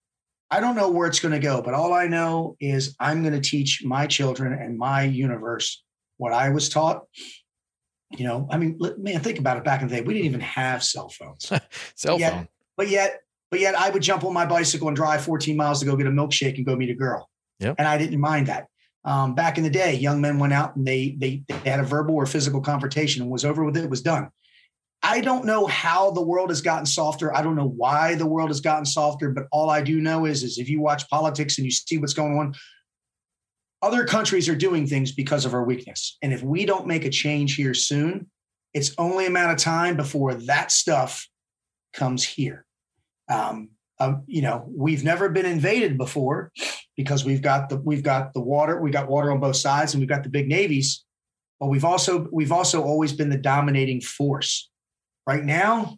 I don't know where it's going to go, but all I know is I'm going to teach my children and my universe what I was taught. You know, I mean, man, think about it. Back in the day, we didn't even have cell phones. Cell but yet, phone. But yet, but yet I would jump on my bicycle and drive fourteen miles to go get a milkshake and go meet a girl. Yep. And I didn't mind that. Um, back in the day, young men went out and they, they they had a verbal or physical confrontation and was over with it, it was done. I don't know how the world has gotten softer. I don't know why the world has gotten softer, but all I do know is, is if you watch politics and you see what's going on, other countries are doing things because of our weakness. And if we don't make a change here soon, it's only a matter of time before that stuff comes here. Um, um, you know, we've never been invaded before because we've got the we've got the water, we got water on both sides, and we've got the big navies. But we've also we've also always been the dominating force. Right now,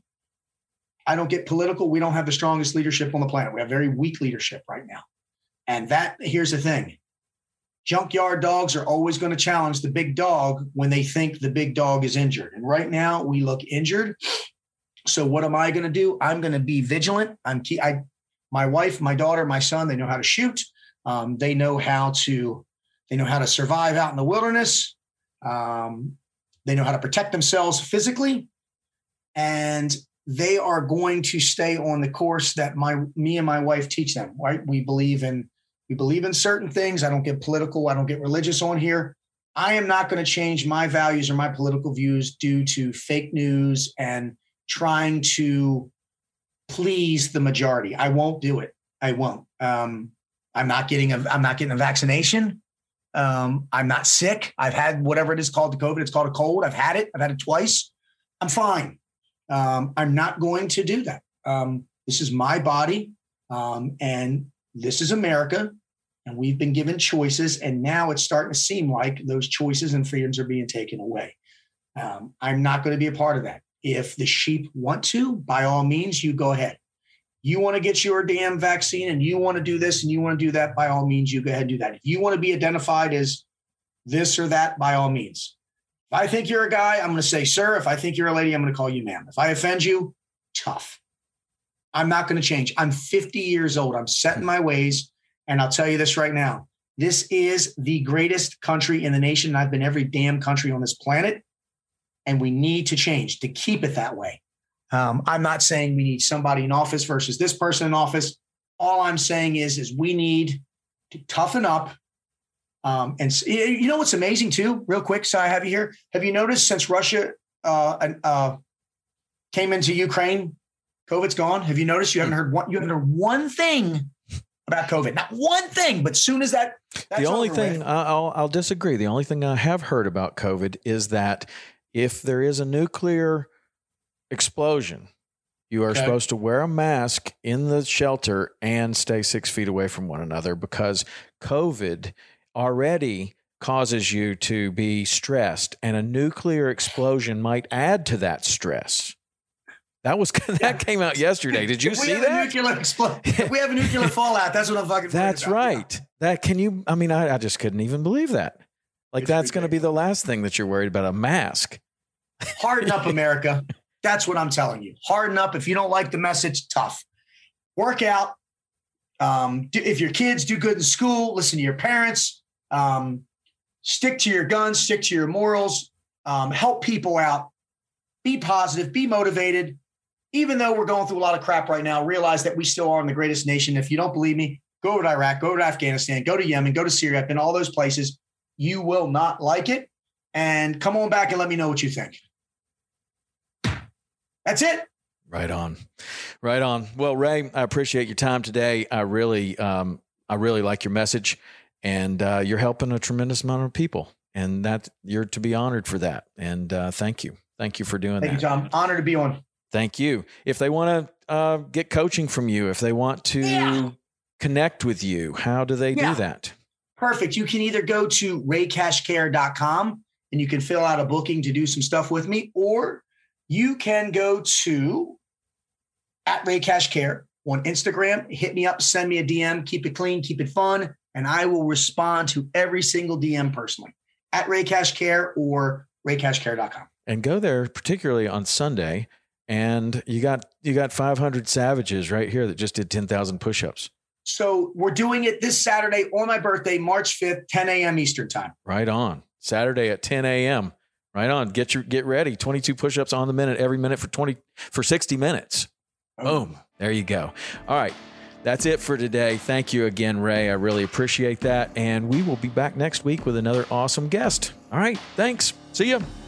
I don't get political. We don't have the strongest leadership on the planet. We have very weak leadership right now. And that here's the thing. Junkyard dogs are always going to challenge the big dog when they think the big dog is injured. And right now we look injured. So what am I going to do? I'm going to be vigilant. I'm key. I, my wife, my daughter, my son, they know how to shoot. Um, they know how to, they know how to survive out in the wilderness. Um, they know how to protect themselves physically. And they are going to stay on the course that my, me and my wife teach them, right? We believe in We believe in certain things. I don't get political. I don't get religious on here. I am not going to change my values or my political views due to fake news and trying to please the majority. I won't do it. I won't. Um, I'm not getting a, I'm not getting a vaccination. Um, I'm not sick. I've had whatever it is called the COVID. It's called a cold. I've had it. I've had it twice. I'm fine. Um, I'm not going to do that. Um, this is my body. Um, and this is America. And we've been given choices, and now it's starting to seem like those choices and freedoms are being taken away. Um, I'm not going to be a part of that. If the sheep want to, by all means, you go ahead. You want to get your damn vaccine and you want to do this and you want to do that, by all means, you go ahead and do that. If you want to be identified as this or that, by all means. If I think you're a guy, I'm going to say, sir. If I think you're a lady, I'm going to call you ma'am. If I offend you, tough. I'm not going to change. I'm fifty years old. I'm set in my ways. And I'll tell you this right now, this is the greatest country in the nation. I've been every damn country on this planet, and we need to change to keep it that way. Um, I'm not saying we need somebody in office versus this person in office. All I'm saying is, is we need to toughen up. Um, and you know what's amazing too, real quick, so I have you here. Have you noticed since Russia uh, uh, came into Ukraine, COVID's gone? Have you noticed you haven't heard one, you haven't heard one thing about COVID, not one thing, but soon as that, that's the only over thing with, I'll, I'll disagree. The only thing I have heard about COVID is that if there is a nuclear explosion, you are okay. supposed to wear a mask in the shelter and stay six feet away from one another, because COVID already causes you to be stressed, and a nuclear explosion might add to that stress. That was that yeah. came out yesterday. Did you if see we that? A nuclear expl- if we have a nuclear fallout, that's what I'm fucking. That's about. right. Yeah. That can you? I mean, I, I just couldn't even believe that. Like, it's that's going to be the last thing that you're worried about, a mask. Harden up, America. That's what I'm telling you. Harden up. If you don't like the message, tough. Work out. Um, do, if your kids do good in school, listen to your parents. Um, stick to your guns. Stick to your morals. Um, help people out. Be positive. Be motivated. Even though we're going through a lot of crap right now, realize that we still are in the greatest nation. If you don't believe me, go to Iraq, go to Afghanistan, go to Yemen, go to Syria. I've been all those places. You will not like it. And come on back and let me know what you think. That's it. Right on. Right on. Well, Ray, I appreciate your time today. I really, um, I really like your message, and uh, you're helping a tremendous amount of people, and that you're to be honored for that. And uh, thank you. Thank you for doing thank that. Thank you, Tom. Honored to be on. Thank you. If they want to uh, get coaching from you, if they want to yeah. connect with you, how do they yeah. do that? Perfect. You can either go to ray cash care dot com and you can fill out a booking to do some stuff with me, or you can go to at RayCashCare on Instagram, hit me up, send me a D M, keep it clean, keep it fun, and I will respond to every single D M personally at RayCashCare or ray cash care dot com. And go there, particularly on Sunday. And you got you got five hundred savages right here that just did ten thousand push-ups. So we're doing it this Saturday on my birthday, March fifth, ten a.m. Eastern time. Right on. Saturday at ten a.m. Right on. Get your get ready. twenty-two push-ups on the minute every minute for twenty for sixty minutes. Oh. Boom. There you go. All right. That's it for today. Thank you again, Ray. I really appreciate that. And we will be back next week with another awesome guest. All right. Thanks. See ya.